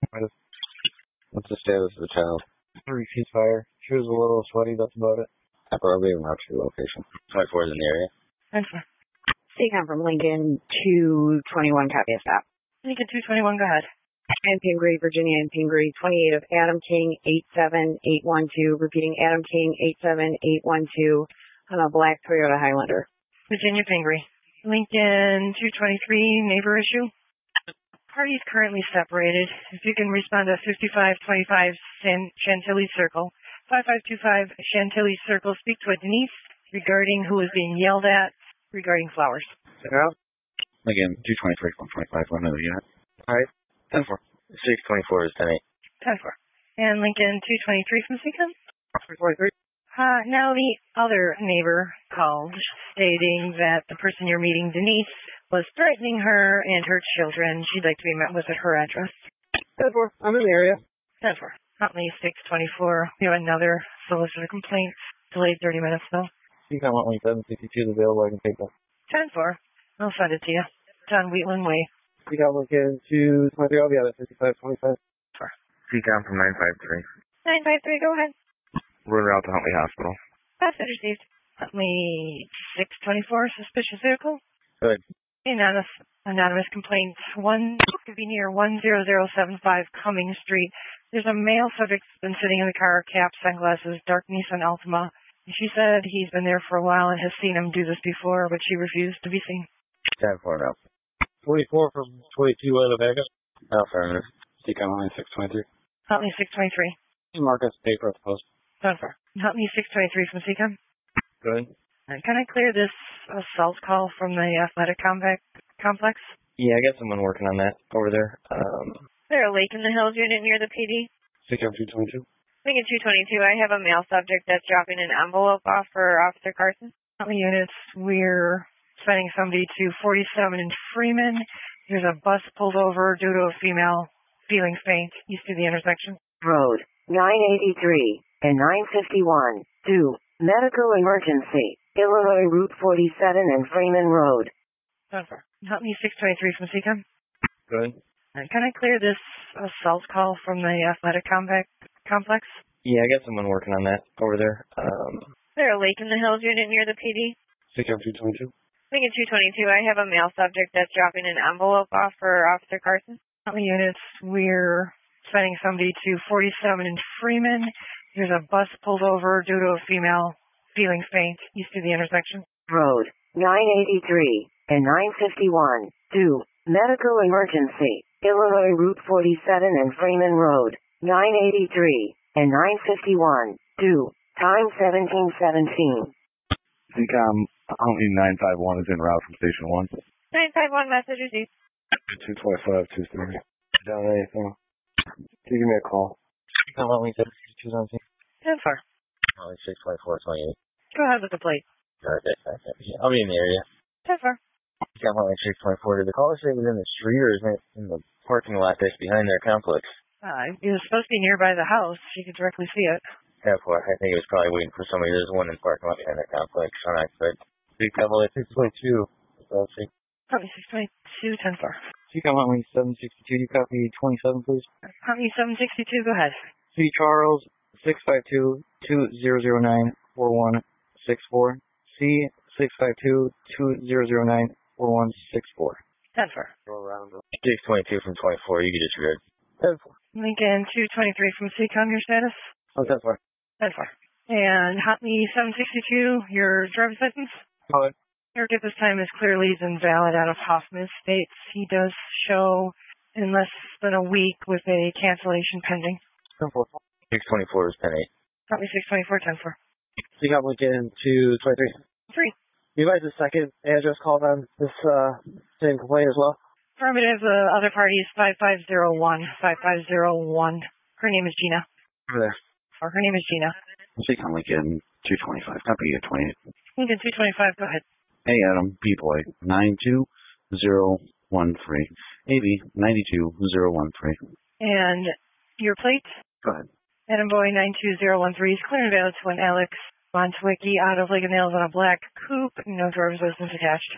[SPEAKER 16] What's the status of the child?
[SPEAKER 12] Three feet fire. She was a little sweaty, that's about it.
[SPEAKER 16] Probably around to your location. twenty-four is in the area.
[SPEAKER 3] ten four.
[SPEAKER 15] Seacom from Lincoln two twenty-one, copy of stop.
[SPEAKER 3] Lincoln two twenty-one, go ahead.
[SPEAKER 15] And Pingree, Virginia and Pingree, twenty-eight of Adam King eight seven eight one two, repeating Adam King eight seven eight one two on a black Toyota Highlander.
[SPEAKER 3] Virginia Pingree. Lincoln two twenty-three, neighbor issue. Parties currently separated. If you can respond to fifty-five twenty-five San- Chantilly Circle, five five two five Chantilly Circle, speak to a Denise regarding who is being yelled at regarding flowers.
[SPEAKER 5] Sarah?
[SPEAKER 16] Again, two twenty-three, one twenty-five, one other unit.
[SPEAKER 5] All right. ten four.
[SPEAKER 16] six twenty-four is ten eight.
[SPEAKER 3] ten four. And Lincoln two twenty-three from Seacom?
[SPEAKER 5] three forty-three.
[SPEAKER 3] Uh, now the other neighbor called stating that the person you're meeting, Denise, was threatening her and her children. She'd like to be met with at her address.
[SPEAKER 14] ten four. I'm in the area.
[SPEAKER 3] ten four. Huntley six twenty-four. We have another solicitor complaint. Delayed thirty minutes though.
[SPEAKER 5] Seacom Huntley seven sixty-two is available. I can take that.
[SPEAKER 3] ten four. I'll send it to you. It's on Wheatland Way.
[SPEAKER 14] Seacom Lincoln two twenty-three. I'll be out at fifty-five twenty-five.
[SPEAKER 16] Seacom from nine five three.
[SPEAKER 6] nine five three, go ahead.
[SPEAKER 16] We're route to Huntley Hospital.
[SPEAKER 6] Message received.
[SPEAKER 3] Huntley six twenty-four. Suspicious vehicle.
[SPEAKER 16] Good.
[SPEAKER 3] Anonymous, anonymous complaint. One could be near one zero zero seven five Cumming Street. There's a male subject that's been sitting in the car, cap, sunglasses, dark Nissan Altima. She said he's been there for a while and has seen him do this before, but she refused to be seen.
[SPEAKER 16] ten four now.
[SPEAKER 12] forty-four from twenty-two out of Vegas.
[SPEAKER 16] Affirmative. Seacom Huntley six twenty-three.
[SPEAKER 3] Huntley six twenty-three.
[SPEAKER 12] Marcus, paper at the post.
[SPEAKER 3] Over. Huntley six twenty-three from Seacom.
[SPEAKER 5] Good.
[SPEAKER 3] Uh, Can I clear this assault call from the athletic complex? complex?
[SPEAKER 5] Yeah, I got someone working on that over there. Um,
[SPEAKER 6] Is there a lake in the hills unit near the P D?
[SPEAKER 16] Seacom two twenty-two.
[SPEAKER 6] Lincoln two twenty-two, I have a male subject that's dropping an envelope off for Officer Carson.
[SPEAKER 3] Huntley units, we're sending somebody to forty-seven in Freeman. There's a bus pulled over due to a female feeling faint east of the intersection.
[SPEAKER 7] Road, nine eighty-three and nine fifty-one, due, medical emergency, Illinois Route forty-seven and Freeman Road.
[SPEAKER 3] Over. Huntley six twenty-three from Seacom.
[SPEAKER 5] good.
[SPEAKER 3] Uh, Can I clear this assault call from the athletic complex? complex?
[SPEAKER 5] Yeah, I got someone working on that over there. Um,
[SPEAKER 6] Is there a lake in the hills unit near the P D?
[SPEAKER 16] Seacom two twenty-two.
[SPEAKER 6] Lincoln two twenty-two, I have a male subject that's dropping an envelope off for Officer Carson.
[SPEAKER 3] Huntley units, we're sending somebody to forty-seven in Freeman. There's a bus pulled over due to a female feeling faint east of the intersection.
[SPEAKER 7] Road, nine eighty-three and nine fifty-one, due, medical emergency, Illinois Route forty-seven and Freeman Road, nine eighty-three and nine fifty-one, due, time seventeen seventeen.
[SPEAKER 16] Seacom Huntley nine five one is en route from Station one.
[SPEAKER 6] nine five one, message received.
[SPEAKER 16] two twenty-five, two thirty. Down anything? Can you give me a call?
[SPEAKER 5] Seacom Huntley seven sixty-two on scene.
[SPEAKER 3] ten four.
[SPEAKER 16] Huntley six twenty-four, twenty-eight.
[SPEAKER 3] Go ahead with the plate.
[SPEAKER 16] Okay, okay. I'll be in the area.
[SPEAKER 3] ten four.
[SPEAKER 16] Seacom Huntley six twenty-four. Did the caller say it was in the street or is it in the parking lot that's behind their complex?
[SPEAKER 3] Uh, it was supposed to be nearby the house. You could directly see it.
[SPEAKER 16] Yeah, well, I think it was probably waiting for somebody. There's one in the parking lot behind their complex on that side. Seacom Huntley six twenty-two. Let's see.
[SPEAKER 3] Huntley six twenty-two, ten four.
[SPEAKER 5] Seacom Huntley seven sixty-two, you copy twenty-seven, please.
[SPEAKER 3] Huntley seven sixty-two, go ahead.
[SPEAKER 5] C. Charles, six five two, two zero zero nine, four one six four. C six five two, two zero zero nine, four one six four.
[SPEAKER 3] ten four.
[SPEAKER 5] Go around. six twenty-two from twenty-four, you can disregard. ten four.
[SPEAKER 3] Lincoln two twenty-three from Seacom, your status?
[SPEAKER 5] Oh, ten four.
[SPEAKER 3] ten four. And Huntley seven sixty-two, your driver's license?
[SPEAKER 5] Solid.
[SPEAKER 3] Your ticket this time is clearly invalid out of Hoffman Estates. He does show in less than a week with a cancellation pending.
[SPEAKER 5] ten four. six twenty-four is ten eight.
[SPEAKER 3] Huntley six twenty-four, ten four.
[SPEAKER 14] Seacom Lincoln two twenty-three.
[SPEAKER 3] Three.
[SPEAKER 14] You guys the second address called on this uh, same complaint as well?
[SPEAKER 3] Affirmative. The other party is five five zero one. five five zero one. Her name is Gina.
[SPEAKER 11] Over there.
[SPEAKER 3] Or her name is Gina.
[SPEAKER 11] Seacom Lincoln two twenty-five. Copy at twenty-eight.
[SPEAKER 3] Lincoln two twenty-five. Go ahead.
[SPEAKER 11] Hey, Adam. B-Boy nine two zero one three. A B nine two zero one three.
[SPEAKER 3] And your plate?
[SPEAKER 11] Go ahead.
[SPEAKER 3] Adam Boy nine two zero one three is clear and valid to an Alex Montwicki out of Lake of Nails on a black coupe. No driver's license attached.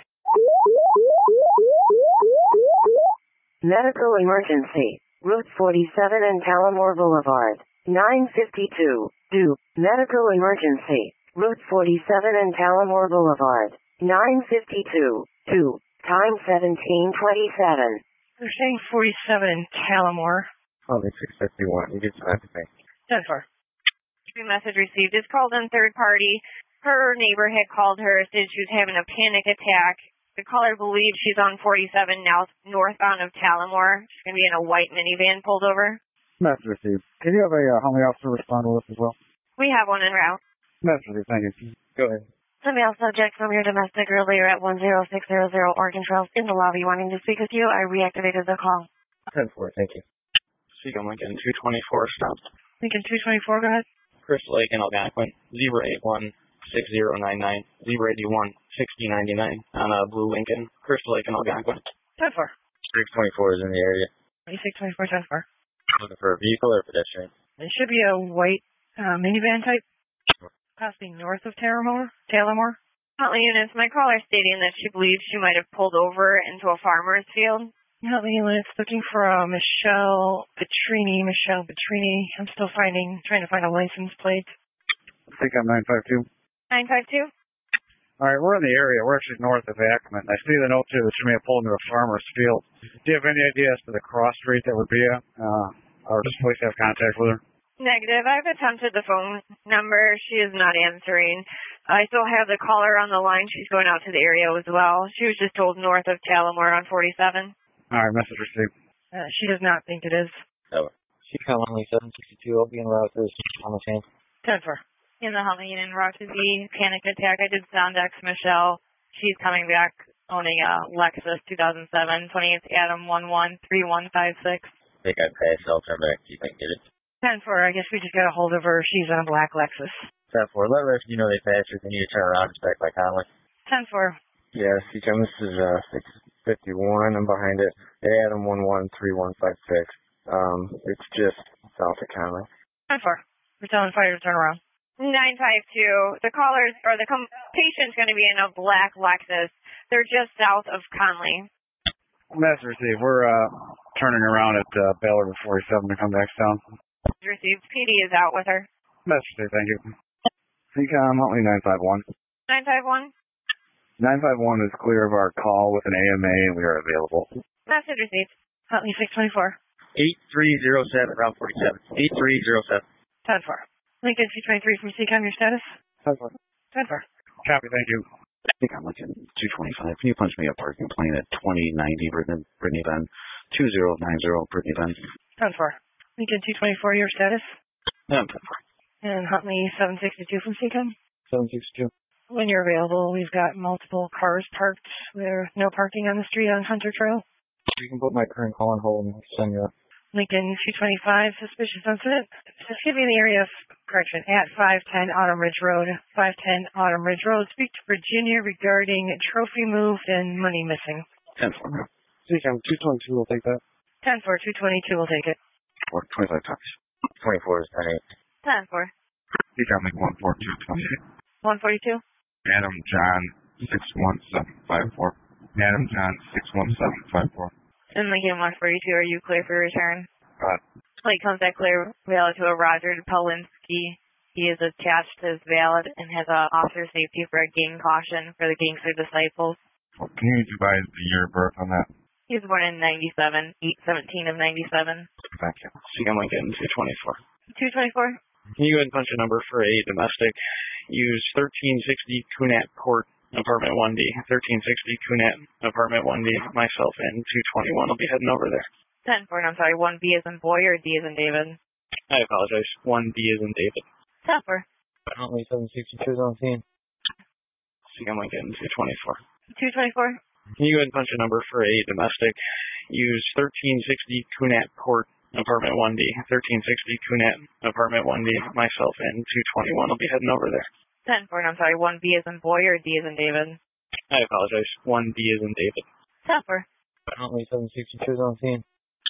[SPEAKER 7] Medical emergency. Route forty-seven and Palomar Boulevard. nine fifty-two. Do. Medical emergency. Route forty-seven and Palomar Boulevard. nine fifty-two. two. Time seventeen twenty-seven.
[SPEAKER 3] They're saying forty-seven in Palomar.
[SPEAKER 5] Oh, they six fifty-one. You get back to me.
[SPEAKER 3] ten four.
[SPEAKER 6] Message received. It's called in third party. Her neighbor had called her, said she was having a panic attack. The caller believes she's on forty-seven now, northbound of Palomar. She's going to be in a white minivan pulled over.
[SPEAKER 8] Message received. Can you have a uh, Huntley officer respond to this as well?
[SPEAKER 6] We have one en route.
[SPEAKER 8] Message received. Thank you.
[SPEAKER 5] Go ahead.
[SPEAKER 10] Somebody else subject from your domestic earlier at one zero six zero zero Oregon Trail in the lobby wanting to speak with you. I reactivated the call.
[SPEAKER 5] ten four. Thank you.
[SPEAKER 2] Seacom Lincoln two twenty-four. Stopped.
[SPEAKER 3] Lincoln two twenty-four. Go ahead.
[SPEAKER 12] Crystal Lake in Algonquin, zero eight one six zero nine nine, zero eight one sixty ninety-nine on a blue Lincoln, Crystal Lake in Algonquin.
[SPEAKER 3] ten four.
[SPEAKER 5] six twenty-four is in the area.
[SPEAKER 3] six twenty-four, ten four.
[SPEAKER 5] Looking for a vehicle or a pedestrian?
[SPEAKER 3] It should be a white uh, minivan type, possibly north of Taramore, Talamore.
[SPEAKER 6] Huntley units, my caller stating that she believes she might have pulled over into a farmer's field.
[SPEAKER 3] Huntley units looking for uh, Michelle Petrini. Michelle Petrini. I'm still finding, trying to find a license plate.
[SPEAKER 8] Seacom nine five two.
[SPEAKER 6] nine five two?
[SPEAKER 8] All right, we're in the area. We're actually north of Ackerman. I see the note too that she may have pulled into a farmer's field. Do you have any idea as to the cross street that would be at? Uh, or does police have contact with her?
[SPEAKER 6] Negative. I've attempted the phone number. She is not answering. I still have the caller on the line. She's going out to the area as well. She was just told north of Talamore on forty-seven.
[SPEAKER 8] All right, message received.
[SPEAKER 3] Uh, she does not think it is.
[SPEAKER 5] No. Seacom only seven sixty-two. I'll be en route to on the same.
[SPEAKER 3] ten four.
[SPEAKER 6] In the Huntley in route to the panic attack, I did sound X Michelle. She's coming back owning a Lexus two thousand seven, twenty-eighth Adam one one three one five six.
[SPEAKER 5] I think I passed. I'll turn back. You can get it.
[SPEAKER 3] ten four. I guess we just got a hold of her. She's on a black Lexus.
[SPEAKER 5] ten four. Let her, you know they passed her. They need to turn around and back by Conley.
[SPEAKER 3] ten four.
[SPEAKER 16] Yeah, Seacom, this is uh, six fifty-one. I'm behind it. Adam one one three one five six. Um, it's just south of Conley.
[SPEAKER 3] ten four. We're telling fire to turn around.
[SPEAKER 6] nine five two. The callers, or the com- patient's going to be in a black Lexus. They're just south of Conley.
[SPEAKER 8] Message received. We're uh, turning around at uh, Ballard forty-seven to come back down.
[SPEAKER 6] Received. P D is out with her.
[SPEAKER 8] Message received. Thank you. Seacom, Huntley nine five one.
[SPEAKER 6] nine five one?
[SPEAKER 8] nine five one is clear of our call with an A M A, and we are available.
[SPEAKER 6] Message received.
[SPEAKER 3] Huntley six twenty-four.
[SPEAKER 5] eight three zero seven, route forty-seven. eight three zero seven.
[SPEAKER 3] ten four. Lincoln two twenty-three from Seacom, your status?
[SPEAKER 8] ten four.
[SPEAKER 3] ten four.
[SPEAKER 8] Copy, thank you.
[SPEAKER 11] Seacom Lincoln two twenty-five. Can you punch me a parking plane at twenty ninety Brittany, Brittany Bend, two zero nine zero Brittany Bend?
[SPEAKER 3] ten four. Lincoln two twenty-four, your status?
[SPEAKER 11] Yeah, ten four.
[SPEAKER 3] And Huntley seven sixty-two from Seacom?
[SPEAKER 8] seven sixty-two.
[SPEAKER 3] When you're available, we've got multiple cars parked. There's no parking on the street on Hunter Trail.
[SPEAKER 8] You can put my current call on hold and send you up.
[SPEAKER 3] Lincoln two twenty-five, suspicious incident. Excuse me, in the area of, correction, at five ten Autumn Ridge Road. five ten Autumn Ridge Road. Speak to Virginia regarding trophy moved and money missing.
[SPEAKER 11] ten four.
[SPEAKER 8] Seacom two twenty-two will take that.
[SPEAKER 3] ten four, two twenty-two will take it.
[SPEAKER 11] Or twenty-five copies.
[SPEAKER 5] twenty-four is ten eight.
[SPEAKER 6] ten four.
[SPEAKER 17] Seacom Link one four two twenty-eight.
[SPEAKER 6] one forty-two?
[SPEAKER 17] Adam John six one seven five four. Adam John six one seven five four.
[SPEAKER 6] And Lincoln one forty-two, are you clear for return?
[SPEAKER 17] Uh,
[SPEAKER 6] Plate comes back clear, valid to a Roger Polinsky. He is attached to his valid and has a officer safety for a gang caution for the Gangster Disciples.
[SPEAKER 17] Can you advise the year of birth on that?
[SPEAKER 6] He was born in ninety-seven, eight seventeen of ninety-seven.
[SPEAKER 17] Thank you.
[SPEAKER 12] Seacom Lincoln two twenty-four.
[SPEAKER 6] two twenty-four.
[SPEAKER 12] Can you go ahead and punch a number for a domestic? Use thirteen sixty Kunat Court, apartment one D. thirteen sixty Kunat, apartment one D. Myself and two twenty-one will be heading over there.
[SPEAKER 6] ten four, I'm sorry, one B as in boy or D as in David?
[SPEAKER 12] I apologize. one D as in David.
[SPEAKER 6] ten four.
[SPEAKER 5] Huntley seven sixty-two on scene.
[SPEAKER 12] Seacom Lincoln two twenty-four.
[SPEAKER 6] two twenty-four.
[SPEAKER 12] Can you go ahead and punch a number for a domestic? Use thirteen sixty Kunat Court, apartment one D. thirteen sixty Kunat, apartment one D. Myself and two twenty-one will be heading over there.
[SPEAKER 6] ten four, I'm sorry, one B as in boy or D as in David?
[SPEAKER 12] I apologize. one D as in David.
[SPEAKER 6] ten four.
[SPEAKER 5] Huntley seven sixty-two on scene.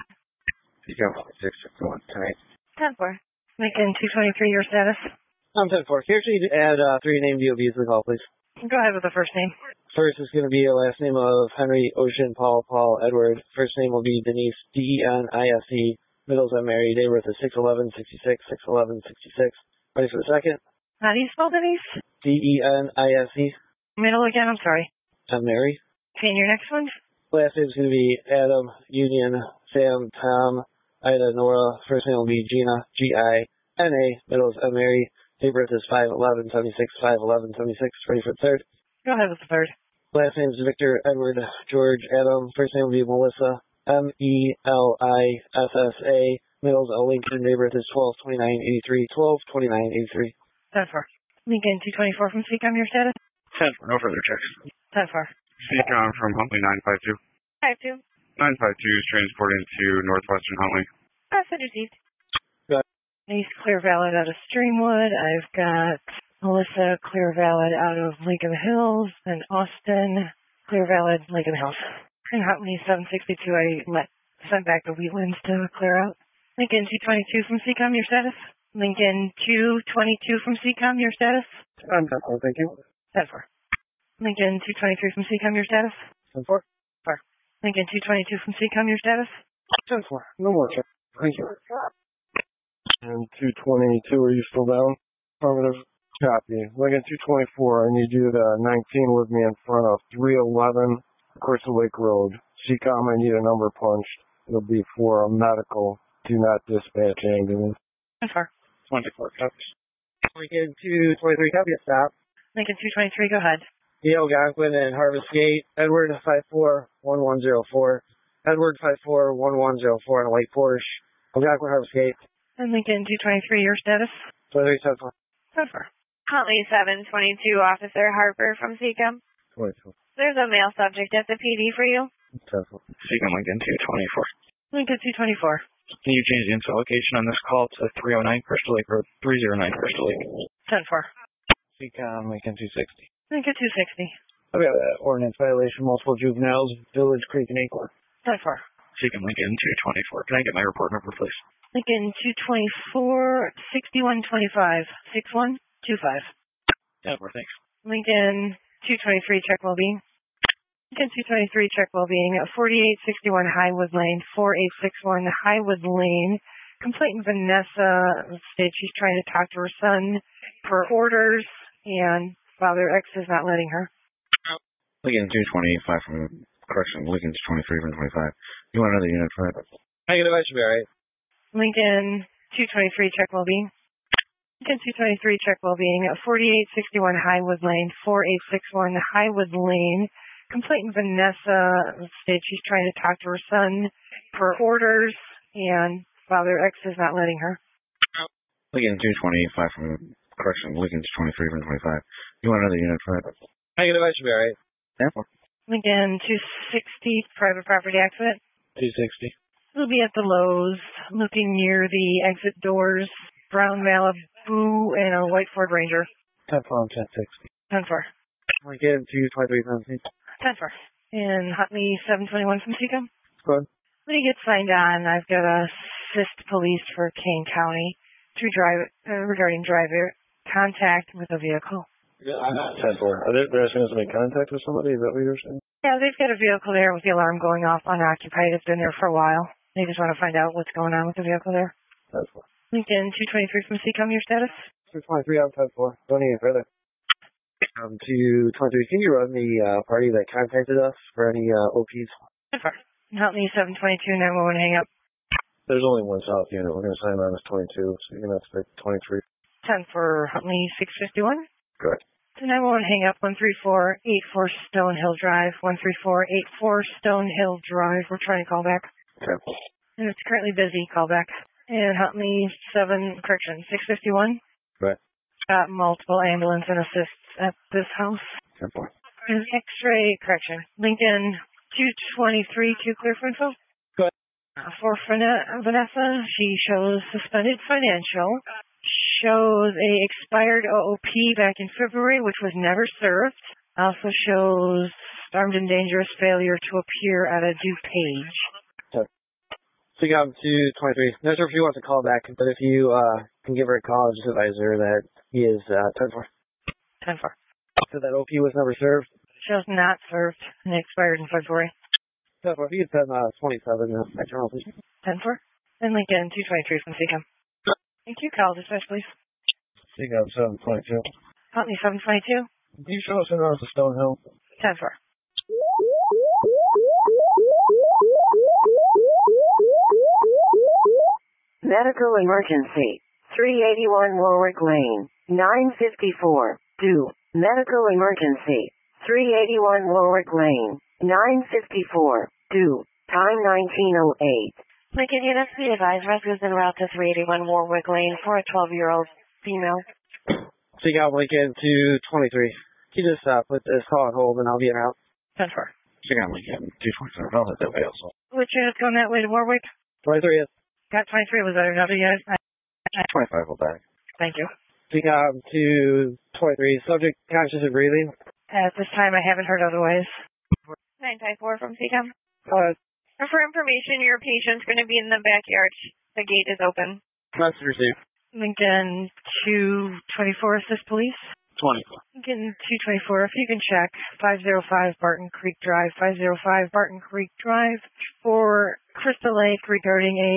[SPEAKER 16] Seacom six fifty-one, tonight.
[SPEAKER 6] ten four.
[SPEAKER 3] Lincoln two twenty-three, your status?
[SPEAKER 14] I'm ten four. Can you actually add uh, three named D O Bs to the call, please?
[SPEAKER 3] Go ahead with the first name.
[SPEAKER 14] First is going to be a last name of Henry, Ocean, Paul, Paul, Edward. First name will be Denise, D E N I S E. Middles are Mary. Date of birth is six eleven sixty-six, six eleven sixty-six. Ready for the second?
[SPEAKER 3] How do you spell Denise?
[SPEAKER 14] D E N I S E.
[SPEAKER 3] Middle again, I'm sorry.
[SPEAKER 14] I'm Mary.
[SPEAKER 3] Okay, and your next one?
[SPEAKER 14] Last name is going to be Adam, Union, Sam, Tom, Ida, Nora. First name will be Gina, G I N A. Middles are Mary. Date of birth is five eleven seventy-six, five eleven seventy-six. Ready for the third?
[SPEAKER 3] Go ahead with the third.
[SPEAKER 14] Last name is Victor, Edward, George, Adam. First name will be Melissa, M E L I S S A. Middles are Lincoln. Date of birth is twelve twenty-nine eighty-three, twelve twenty-nine eighty-three.
[SPEAKER 3] ten four. Lincoln two twenty-four from Seacom, your status?
[SPEAKER 12] ten four. No further checks.
[SPEAKER 3] ten four.
[SPEAKER 17] Seacom from Huntley nine five two.
[SPEAKER 6] five two.
[SPEAKER 17] nine five two is transporting to Northwestern Huntley.
[SPEAKER 6] Message received.
[SPEAKER 3] He's clear valid out of Streamwood. I've got Melissa clear valid out of Lincoln Hills, and Austin clear valid Lincoln Hills. And Huntley seven sixty-two, I let sent back the Wheatlands to clear out. Lincoln two twenty-two from Seacom, your status? Lincoln two twenty-two from Seacom, your status?
[SPEAKER 14] I'm ten four, thank you.
[SPEAKER 3] ten four. Lincoln two twenty-three from Seacom, your status?
[SPEAKER 14] ten four.
[SPEAKER 3] four. Lincoln two twenty-two from Seacom, your status?
[SPEAKER 14] ten four. No more check. Thank you.
[SPEAKER 11] And two twenty-two, are you still down? Affirmative. Copy. Lincoln two twenty-four, I need you to nineteen with me in front of three eleven Corsa Lake Road. Seacom, I need a number punched. It'll be for a medical. Do not dispatch ambulance.
[SPEAKER 3] ten four.
[SPEAKER 12] twenty-four copies.
[SPEAKER 14] Lincoln two twenty-three, copy, stop.
[SPEAKER 3] Lincoln two twenty-three, go ahead.
[SPEAKER 14] E Algonquin and Harvest Gate. Edward five four one one zero four. Edward five four one one zero four on a white Porsche. Algonquin, Harvest Gate.
[SPEAKER 3] And Lincoln two twenty-three, your status?
[SPEAKER 14] twenty-three, ten four.
[SPEAKER 3] ten four.
[SPEAKER 6] Huntley seven twenty-two, Officer Harper from Seacom.
[SPEAKER 11] twenty-two.
[SPEAKER 6] There's a male subject at the P D for you.
[SPEAKER 11] ten four.
[SPEAKER 12] Seacom Lincoln two twenty-four.
[SPEAKER 3] Lincoln two twenty-four.
[SPEAKER 12] Can you change the install location on this call to three oh nine Crystal Lake Road, three oh nine Crystal Lake?
[SPEAKER 3] ten four.
[SPEAKER 14] Seacom, Lincoln two sixty.
[SPEAKER 3] Lincoln two sixty.
[SPEAKER 14] I've got that ordinance violation, multiple juveniles, Village Creek and Acorn.
[SPEAKER 3] ten four.
[SPEAKER 12] Seacom Lincoln two twenty-four. Can I get my report number, please?
[SPEAKER 3] Lincoln two twenty-four, sixty-one twenty-five, six one two five.
[SPEAKER 12] ten four, thanks.
[SPEAKER 3] Lincoln two twenty-three, check well-being. Lincoln two twenty-three, check well-being. forty-eight sixty-one Highwood Lane, four eight six one Highwood Lane. Complainant Vanessa states she's trying to talk to her son for orders, and while their ex is not letting her.
[SPEAKER 17] Lincoln two twenty-five from, correction, Lincoln two twenty-three from twenty-five. You want another unit for that?
[SPEAKER 14] Negative, I should be alright.
[SPEAKER 3] Lincoln two twenty-three, check well-being. Lincoln two twenty-three, check well-being. forty-eight sixty-one Highwood Lane, four eight six one Highwood Lane. Complainant Vanessa states she's trying to talk to her son for orders, and while their ex is not letting her.
[SPEAKER 17] Lincoln two twenty-five from, correction, Lincoln two twenty-three from twenty-five. You want another unit for that?
[SPEAKER 14] Negative, I should be alright.
[SPEAKER 17] ten four.
[SPEAKER 3] Lincoln two sixty, private property accident.
[SPEAKER 14] two sixty.
[SPEAKER 3] We'll be at the Lowe's, looking near the exit doors, brown Malibu, and a white Ford Ranger.
[SPEAKER 14] ten four, ten sixty.
[SPEAKER 3] ten four.
[SPEAKER 14] Lincoln two twenty-three, seventeen.
[SPEAKER 3] ten four. And Huntley seven twenty-one from Seacom.
[SPEAKER 14] Good.
[SPEAKER 3] When he gets signed on, I've got to assist police for Kane County through drive uh, regarding driver contact with a vehicle.
[SPEAKER 11] Yeah, ten four. Are they, they're asking us to make contact with somebody? Is that what you're saying?
[SPEAKER 3] Yeah, they've got a vehicle there with the alarm going off unoccupied. It's been there for a while. They just want to find out what's going on with the vehicle there.
[SPEAKER 14] ten four.
[SPEAKER 3] Lincoln two twenty-three from C COM, your status?
[SPEAKER 14] two twenty-three, I'm ten four. Don't need any further. Um, two twenty-three, can you run the uh, party that contacted us for any uh, O Ps?
[SPEAKER 3] ten four. Help me seven twenty-two, nine one one, hang up.
[SPEAKER 11] There's only one south unit. We're going to sign on as twenty-two, so you're going to have to pick twenty-three.
[SPEAKER 3] ten for Huntley six fifty-one.
[SPEAKER 11] Correct.
[SPEAKER 3] So nine one one, hang up, one three four eight four Stone Hill Drive, one three four eight four Stone Hill Drive. We're trying to call back.
[SPEAKER 11] Okay.
[SPEAKER 3] And it's currently busy, call back. And Huntley seven, correction, six fifty-one.
[SPEAKER 11] Right.
[SPEAKER 3] Got multiple ambulance and assists at this house.
[SPEAKER 11] ten four.
[SPEAKER 3] And X-ray, correction, Lincoln two twenty-three, Q clear for info.
[SPEAKER 14] Go ahead.
[SPEAKER 3] Uh, for Vanessa, she shows suspended financial. Shows a expired O O P back in February, which was never served. Also shows armed and dangerous failure to appear at a due page.
[SPEAKER 14] Okay. So you got him two twenty-three. Not sure if you want to call back, but if you uh, can give her a call, just advise her that he is uh, ten four.
[SPEAKER 3] ten four.
[SPEAKER 14] So that O P was never served?
[SPEAKER 3] Shows not served and expired in February.
[SPEAKER 14] ten four. If you could send uh, twenty-seven, uh, back to her, please.
[SPEAKER 3] ten four. And Lincoln two twenty-three from C COM. Thank you, call dispatch, please.
[SPEAKER 11] You got seven twenty-two.
[SPEAKER 3] Huntley seven twenty-two.
[SPEAKER 11] Can you show us in ours to Stone Hill?
[SPEAKER 3] ten four.
[SPEAKER 7] Medical emergency. three eighty-one Warwick Lane. nine fifty-four. Due. Medical emergency. three eighty-one Warwick Lane. nine fifty-four. Due. Time nineteen oh eight.
[SPEAKER 3] Lincoln units, be advised, rescue is en route to three eighty-one Warwick Lane for a twelve-year-old female.
[SPEAKER 14] So you got Lincoln two twenty-three. Can you just uh, put this call on hold and I'll be en route?
[SPEAKER 3] ten four.
[SPEAKER 17] So you got Lincoln two twenty-five. I'll hit that way also.
[SPEAKER 3] Which unit's going that way to Warwick?
[SPEAKER 14] twenty-three is.
[SPEAKER 3] Got twenty-three. Was that another unit?
[SPEAKER 17] twenty-five will back.
[SPEAKER 3] Thank you.
[SPEAKER 14] So you got two twenty-three. Subject conscious and breathing.
[SPEAKER 3] At this time, I haven't heard otherwise.
[SPEAKER 6] nine five four from C COM.
[SPEAKER 14] Uh,
[SPEAKER 6] For information, your patient's going to be in the backyard. The gate is open.
[SPEAKER 14] message received.
[SPEAKER 3] Lincoln two twenty-four, assist police.
[SPEAKER 14] twenty-four.
[SPEAKER 3] Lincoln two twenty-four, if you can check five oh five Barton Creek Drive, five oh five Barton Creek Drive for Crystal Lake regarding a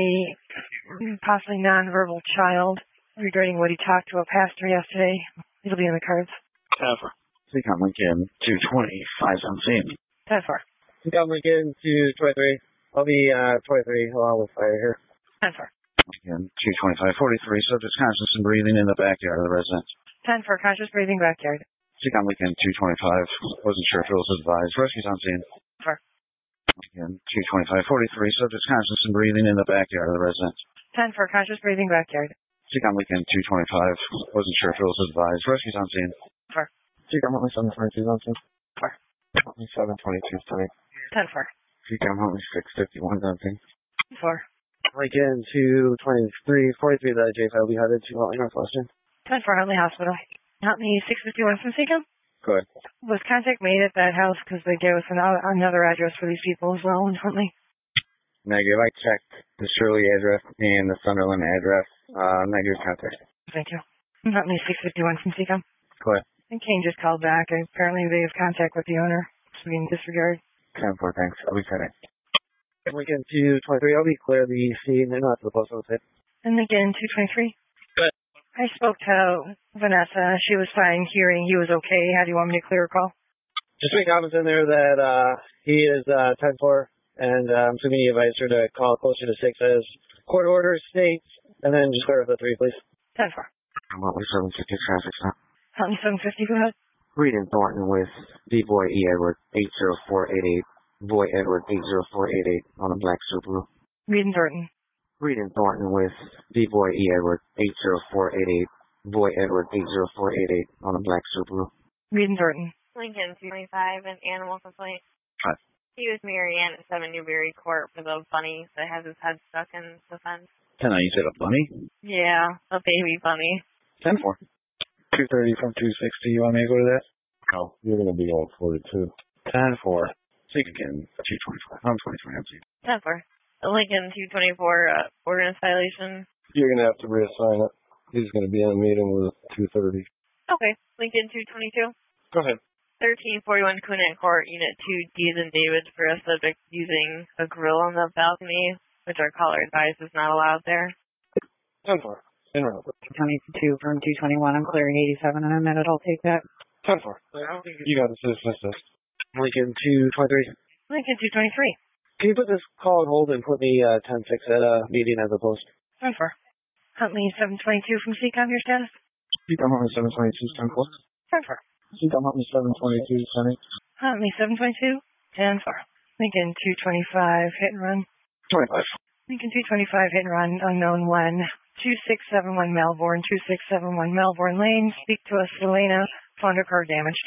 [SPEAKER 3] possibly nonverbal child regarding what he talked to a pastor yesterday. It'll be in the cards.
[SPEAKER 17] ten four. So you got Lincoln two twenty-five on scene.
[SPEAKER 3] ten four.
[SPEAKER 14] So you got Lincoln two twenty-three. I'll be uh, twenty-three along with fire here.
[SPEAKER 3] ten four.
[SPEAKER 17] Lincoln two twenty-five forty-three. Subject conscious and breathing in the backyard of the residence.
[SPEAKER 3] ten four, conscious breathing backyard.
[SPEAKER 17] So you got Lincoln two twenty-five. Wasn't sure if it was advised. Rescue's on scene.
[SPEAKER 3] four.
[SPEAKER 17] Lincoln two twenty-five forty-three. Subject conscious and breathing in the backyard of the residence.
[SPEAKER 3] ten four, conscious breathing backyard.
[SPEAKER 17] So you got Lincoln two twenty-five. Wasn't sure if it was advised. Rescue's on scene.
[SPEAKER 3] four.
[SPEAKER 11] So you got Huntley seven twenty-two on scene?
[SPEAKER 3] four.
[SPEAKER 11] Huntley seven twenty-two tonight.
[SPEAKER 3] ten four.
[SPEAKER 11] So you got Huntley six fifty-one on scene?
[SPEAKER 3] four.
[SPEAKER 14] Lincoln two twenty-three forty-three. The J five will be headed to Huntley Northwestern.
[SPEAKER 3] ten four, Huntley Hospital. Huntley six fifty-one from C COM.
[SPEAKER 11] Go ahead.
[SPEAKER 3] Was contact made at that house because they gave us an, another address for these people as well in Huntley?
[SPEAKER 16] Negative. I checked the Shirley address and the Sunderland address. Uh, negative contact.
[SPEAKER 3] Thank you. Huntley six fifty-one from C COM.
[SPEAKER 16] Go ahead.
[SPEAKER 3] And Kane just called back. Apparently they have contact with the owner. So we can disregard.
[SPEAKER 16] ten four, thanks. I'll be sending.
[SPEAKER 14] Lincoln two twenty-three. I'll be clear the scene and not to the post office.
[SPEAKER 3] And again, two twenty-three.
[SPEAKER 14] Good.
[SPEAKER 3] I spoke to Vanessa. She was fine hearing. He was okay. How do you want me to clear a call?
[SPEAKER 14] Just make comments in there that uh, he is uh, ten four, and uh, I'm assuming he advised her to call closer to six as court order states, and then just clear with the three, please.
[SPEAKER 3] ten four.
[SPEAKER 16] I'm Huntley seven fifty traffic stop.
[SPEAKER 3] Huntley seven fifty, go ahead.
[SPEAKER 16] Reed and Thornton with D Boy E Edward eight zero four eight eight. Boy Edward eight zero four eight eight on a black Subaru.
[SPEAKER 3] Reed and Thornton.
[SPEAKER 16] Reed and Thornton with D Boy E Edward eight zero four eight eight. Boy Edward eight zero four eight eight on a black Subaru.
[SPEAKER 3] Reed and Thornton.
[SPEAKER 6] Lincoln two twenty-five, an animal complaint.
[SPEAKER 17] Hi.
[SPEAKER 6] He was Marianne at seven Newberry Court for the bunny that has his head stuck in the fence.
[SPEAKER 17] Ten, you said a bunny?
[SPEAKER 6] Yeah, a baby bunny.
[SPEAKER 17] ten four.
[SPEAKER 11] two thirty from two sixty. You want me to go to that?
[SPEAKER 17] No.
[SPEAKER 11] You're going to be on forty-two.
[SPEAKER 17] ten four. Lincoln two twenty-five. I'm twenty-three. I'm
[SPEAKER 6] ten four. Lincoln two twenty-four, uh, ordinance violation.
[SPEAKER 11] You're going to have to reassign it. He's going to be in a meeting with two thirty.
[SPEAKER 6] Okay. Lincoln two twenty-two.
[SPEAKER 11] Go ahead.
[SPEAKER 6] thirteen forty-one Coonant Court, Unit two, D's and David, for a subject using a grill on the balcony, which our caller advised is not allowed there.
[SPEAKER 11] ten four. In route.
[SPEAKER 15] twenty-two from two twenty-one. I'm clearing eighty-seven in a minute. I'll take that.
[SPEAKER 11] ten four. You got assist assist.
[SPEAKER 14] Lincoln two twenty-three.
[SPEAKER 3] Lincoln two twenty-three.
[SPEAKER 14] Can you put this call on hold and put me uh, ten six at a meeting as a post?
[SPEAKER 3] ten four. Huntley seven twenty-two from C COM, your status?
[SPEAKER 11] C COM Huntley seven twenty-two, ten four.
[SPEAKER 3] ten four.
[SPEAKER 11] C COM Huntley seven twenty-two, ten eight.
[SPEAKER 3] Huntley seven twenty-two, ten four. Lincoln two twenty-five, hit and run.
[SPEAKER 11] twenty-five.
[SPEAKER 3] Lincoln two twenty-five, hit and run, unknown one. two six seven one Melbourne, two six seven one Melbourne Lane. Speak to us, Selena. Found her car damaged.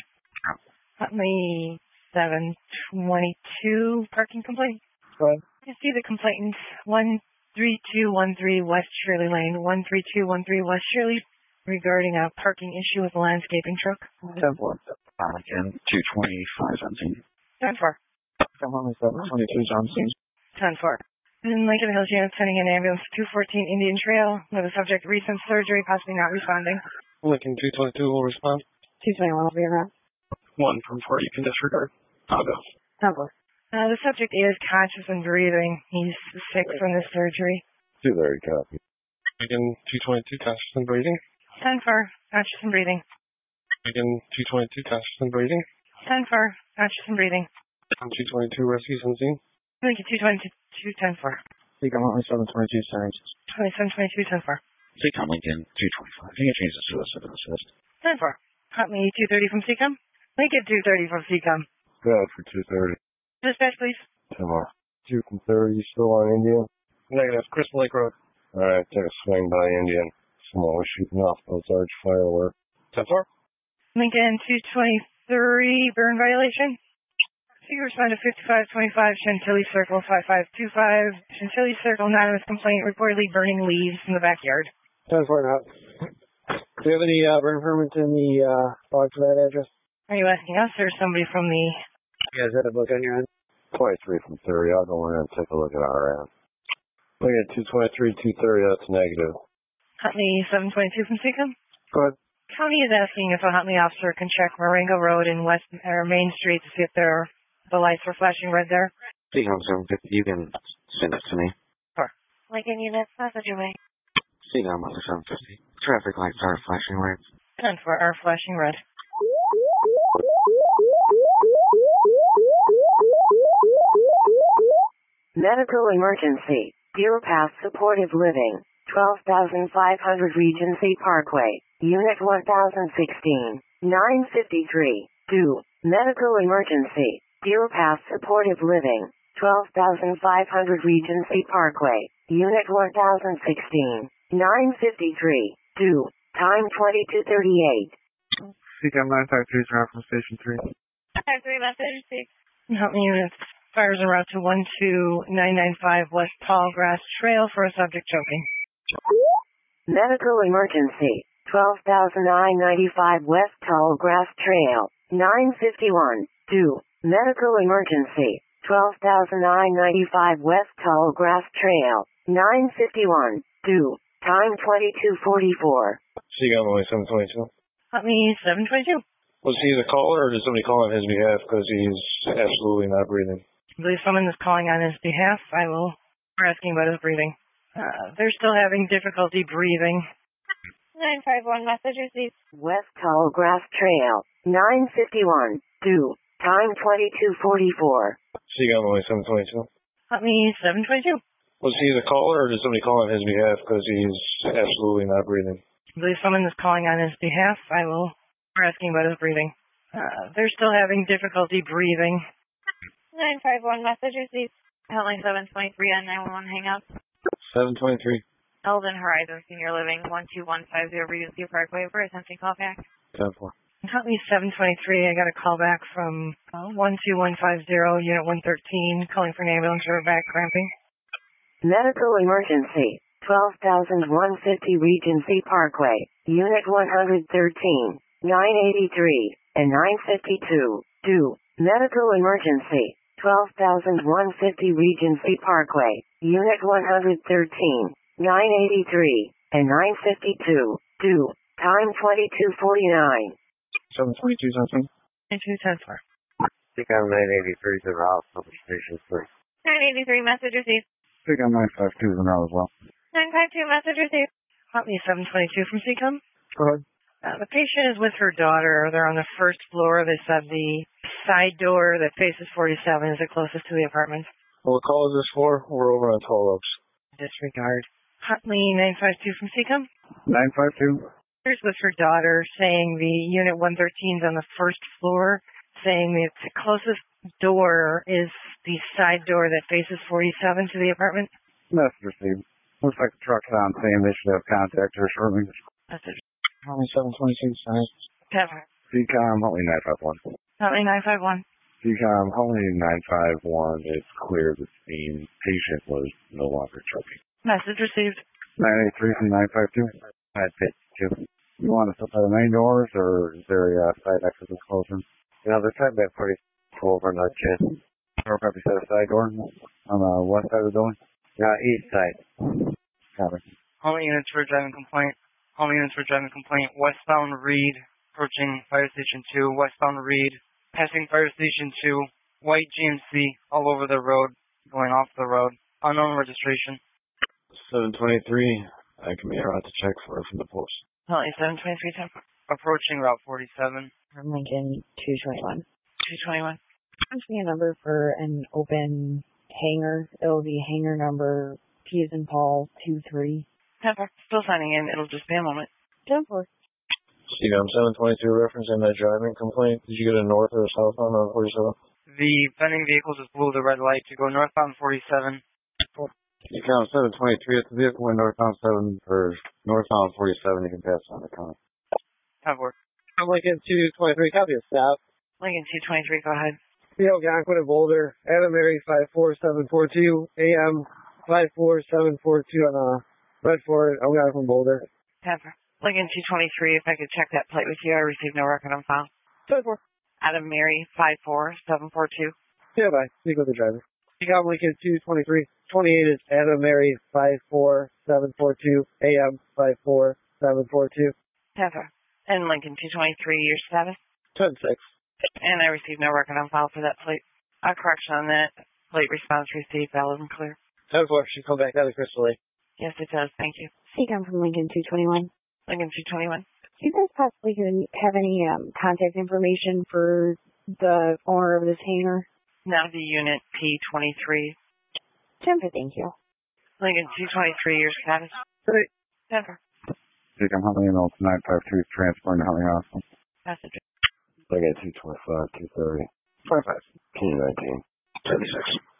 [SPEAKER 3] Huntley seven twenty-two, parking complaint.
[SPEAKER 11] Go ahead.
[SPEAKER 3] You see the complainant, one three two one three West Shirley Lane, one three two one three West Shirley, regarding a parking issue with a landscaping truck.
[SPEAKER 11] ten four.
[SPEAKER 17] Lincoln two twenty-five on scene.
[SPEAKER 3] ten four.
[SPEAKER 11] C COM Huntley seven twenty-two, Johnson.
[SPEAKER 3] ten four. In Lincoln Hills unit, sending an ambulance to two fourteen Indian Trail with a subject recent surgery, possibly not responding.
[SPEAKER 11] Lincoln two twenty-two will respond.
[SPEAKER 15] two twenty-one will be around.
[SPEAKER 12] One from four, you can disregard. I'll go.
[SPEAKER 15] ten four.
[SPEAKER 3] Uh, the subject is conscious and breathing. He's sick from the surgery.
[SPEAKER 11] two thirty copy. Lincoln two twenty-two, conscious and breathing.
[SPEAKER 3] ten four, conscious and breathing.
[SPEAKER 11] Lincoln two twenty-two, conscious and breathing.
[SPEAKER 3] ten four, conscious and breathing.
[SPEAKER 11] two twenty-two, rescues on scene.
[SPEAKER 3] Lincoln two twenty-two, ten four.
[SPEAKER 11] C COM Huntley seven twenty-two, ten eight.
[SPEAKER 3] twenty-seven twenty-two, ten four.
[SPEAKER 17] C COM Lincoln two twenty-five. You can change this to a seven assist.
[SPEAKER 3] ten four. Huntley two thirty from C COM. Lincoln two thirty from C COM.
[SPEAKER 11] Good for two thirty.
[SPEAKER 3] Dispatch, please.
[SPEAKER 11] ten more. two from thirty, still on Indian. Negative, Crystal Lake Road. Alright, take a swing by Indian. Someone was shooting off those large fireworks. ten four.
[SPEAKER 3] Lincoln two twenty-three, burn violation. So you respond to fifty-five twenty-five Chantilly Circle five five two five. Chantilly Circle, anonymous complaint, reportedly burning leaves in the backyard.
[SPEAKER 14] ten four now. Do you have any uh, burn permits in the uh, log for that address?
[SPEAKER 3] Are you asking us or somebody from the...
[SPEAKER 14] You guys had a book on your end?
[SPEAKER 11] twenty-three from thirty. I'll go in and take a look at our end. Look at two twenty-three, two thirty, that's negative.
[SPEAKER 3] Huntley seven twenty-two from C COM.
[SPEAKER 11] Go ahead.
[SPEAKER 3] County is asking if a Huntley officer can check Marengo Road and West or Main Street to see if there the lights were flashing red there.
[SPEAKER 17] C COM seven fifty, you can send it to me.
[SPEAKER 3] Sure.
[SPEAKER 13] Lincoln units, message away.
[SPEAKER 17] C COM seven fifty. Traffic lights are flashing red.
[SPEAKER 3] ten four are flashing red.
[SPEAKER 7] Medical emergency. Deer Path Supportive Living. twelve thousand five hundred Regency Parkway. Unit one thousand sixteen. nine fifty-three. two. Medical emergency. Deer Path Supportive Living. twelve thousand five hundred Regency Parkway. Unit one thousand sixteen. nine fifty-three. two. Time twenty-two thirty-eight.
[SPEAKER 8] C COM nine five three, turn from station three.
[SPEAKER 13] Five three, message six.
[SPEAKER 3] Huntley units. Fires en route to one two nine nine five West Tallgrass Trail for a subject choking.
[SPEAKER 7] Medical emergency. twelve thousand nine ninety-five West Tallgrass Trail. nine fifty-one. two. Medical emergency. twelve thousand nine ninety-five West Tallgrass Trail. nine fifty-one. two. Time twenty-two forty-four.
[SPEAKER 11] C COM only seven twenty-two.
[SPEAKER 3] Huntley seven twenty-two.
[SPEAKER 11] Was he the caller or did somebody call on his behalf because he's absolutely not breathing?
[SPEAKER 3] I believe someone is calling on his behalf. I will. We're asking about his breathing. Uh, they're still having difficulty breathing.
[SPEAKER 13] nine five one, message received.
[SPEAKER 7] West Tallgrass Trail. nine fifty-one. two. Time twenty-two forty-four.
[SPEAKER 11] C COM only seven twenty-two.
[SPEAKER 3] Huntley seven twenty-two.
[SPEAKER 11] Was he the caller or did somebody call on his behalf because he's absolutely not breathing?
[SPEAKER 3] I believe someone is calling on his behalf. I will. We're asking about his breathing. Uh, they're still having difficulty breathing.
[SPEAKER 13] nine five one, message received. Huntley seven twenty-three on nine one one, hang up.
[SPEAKER 11] seven twenty-three.
[SPEAKER 6] Eldon Horizon Senior Living, one two one five zero Regency Parkway. For attempting call back.
[SPEAKER 11] ten four.
[SPEAKER 3] Huntley seven twenty-three. I got a call back from uh, one two one five zero, Unit one thirteen, calling for an ambulance for back cramping.
[SPEAKER 7] Medical emergency. twelve thousand one hundred fifty Regency Parkway. Unit one thirteen. nine eighty-three and nine fifty-two. two. Medical emergency. twelve thousand one hundred fifty Regency Parkway. Unit one thirteen. nine eighty-three and nine fifty-two. two. Time twenty-two forty-nine.
[SPEAKER 8] seven twenty-two something.
[SPEAKER 3] two ten four.
[SPEAKER 16] C COM nine eighty-three to Ralph, station three.
[SPEAKER 6] nine eighty-three, message received.
[SPEAKER 8] C COM nine five two is an hour as well.
[SPEAKER 6] nine five two, message received.
[SPEAKER 3] Huntley seven twenty-two from Seacom.
[SPEAKER 11] Go ahead.
[SPEAKER 3] Uh, the patient is with her daughter. They're on the first floor. They said the side door that faces forty-seven is the closest to the apartment.
[SPEAKER 11] What call is this for? We're over on Tall Oaks.
[SPEAKER 3] Disregard. Huntley nine five two from Seacom.
[SPEAKER 8] nine five two.
[SPEAKER 3] Here's with her daughter saying the unit one thirteen is on the first floor, saying the closest door is the side door that faces forty-seven to the apartment.
[SPEAKER 8] Message received. Looks like the truck's on scene. They should have contact her shortly.
[SPEAKER 3] Message.
[SPEAKER 14] Huntley seven twenty-two, sorry.
[SPEAKER 3] Pepper.
[SPEAKER 16] C COM, Huntley nine five one.
[SPEAKER 3] Huntley nine five one.
[SPEAKER 16] C COM, Huntley nine five one. It's clear the scene. Patient was no longer choking.
[SPEAKER 3] Message received.
[SPEAKER 8] nine eight three from nine five two.
[SPEAKER 16] nine fifty-two.
[SPEAKER 8] You want us up by the main doors, or is there a uh, side exit that's closer?
[SPEAKER 16] You know, they're trying to be pretty full over that shit.
[SPEAKER 8] Or probably set a side door on the west side of the building?
[SPEAKER 16] Yeah, east side.
[SPEAKER 8] Copy.
[SPEAKER 18] All units for driving complaint. All units for driving complaint. Westbound Reed, approaching Fire Station two. Westbound Reed, passing Fire Station two. White G M C, all over the road, going off the road. Unknown registration.
[SPEAKER 14] seven twenty-three. I can be out to check for it from the post.
[SPEAKER 3] Huntley seven twenty-three, ten.
[SPEAKER 18] Approaching Route forty-seven.
[SPEAKER 15] From Lincoln two twenty-one.
[SPEAKER 3] two twenty-one.
[SPEAKER 15] Punch me a number for an open hangar. It'll be hangar number P as in Paul two three.
[SPEAKER 3] Pepper. Still signing in. It'll just be a moment.
[SPEAKER 15] ten four.
[SPEAKER 11] C-COM seven twenty-two referencing that driving complaint. Did you get a north or a southbound on forty-seven?
[SPEAKER 18] The vending vehicle just blew the red light to go northbound forty-seven.
[SPEAKER 11] C-COM seven twenty-three, it's the vehicle in northbound seven, or northbound forty-seven, you can pass on the count.
[SPEAKER 18] Have work.
[SPEAKER 14] I'm Lincoln two twenty-three, copy of staff.
[SPEAKER 3] Lincoln two twenty-three, go ahead.
[SPEAKER 14] P O Algonquin and Boulder, Adam Mary five four seven four two, A M five four seven four two on uh, Redford, Algonquin Boulder.
[SPEAKER 3] Pepper. Lincoln two twenty-three, if I could check that plate with you, I received no record on file.
[SPEAKER 14] ten four.
[SPEAKER 3] Adam Mary five four seven four two.
[SPEAKER 14] Yeah, bye. Speak with the driver. C-COM Lincoln two twenty-three, twenty-eight is Adam Mary five four seven four two, A M five four seven four two.
[SPEAKER 3] Pepper. And Lincoln two twenty-three, your status?
[SPEAKER 14] ten six.
[SPEAKER 3] And I received no record on file for that plate. A correction on that. Plate response received, valid and clear.
[SPEAKER 14] ten four, should come back out of Crystal Lake.
[SPEAKER 3] Yes, it does. Thank you.
[SPEAKER 15] C-COM from Lincoln two twenty-one.
[SPEAKER 3] Lincoln two twenty-one.
[SPEAKER 15] Do you guys possibly have any um, contact information for the owner of this hangar?
[SPEAKER 3] Now the unit P twenty-three.
[SPEAKER 15] Jennifer, thank you.
[SPEAKER 3] Lincoln two twenty-three, your status?
[SPEAKER 14] Great.
[SPEAKER 3] Denver.
[SPEAKER 8] C-COM Huntley and Olds nine five two, transporting to Huntley Hospital.
[SPEAKER 3] Message.
[SPEAKER 16] Lincoln two twenty-five, two thirty.
[SPEAKER 14] twenty-five.
[SPEAKER 16] P nineteen.
[SPEAKER 14] seventy-six.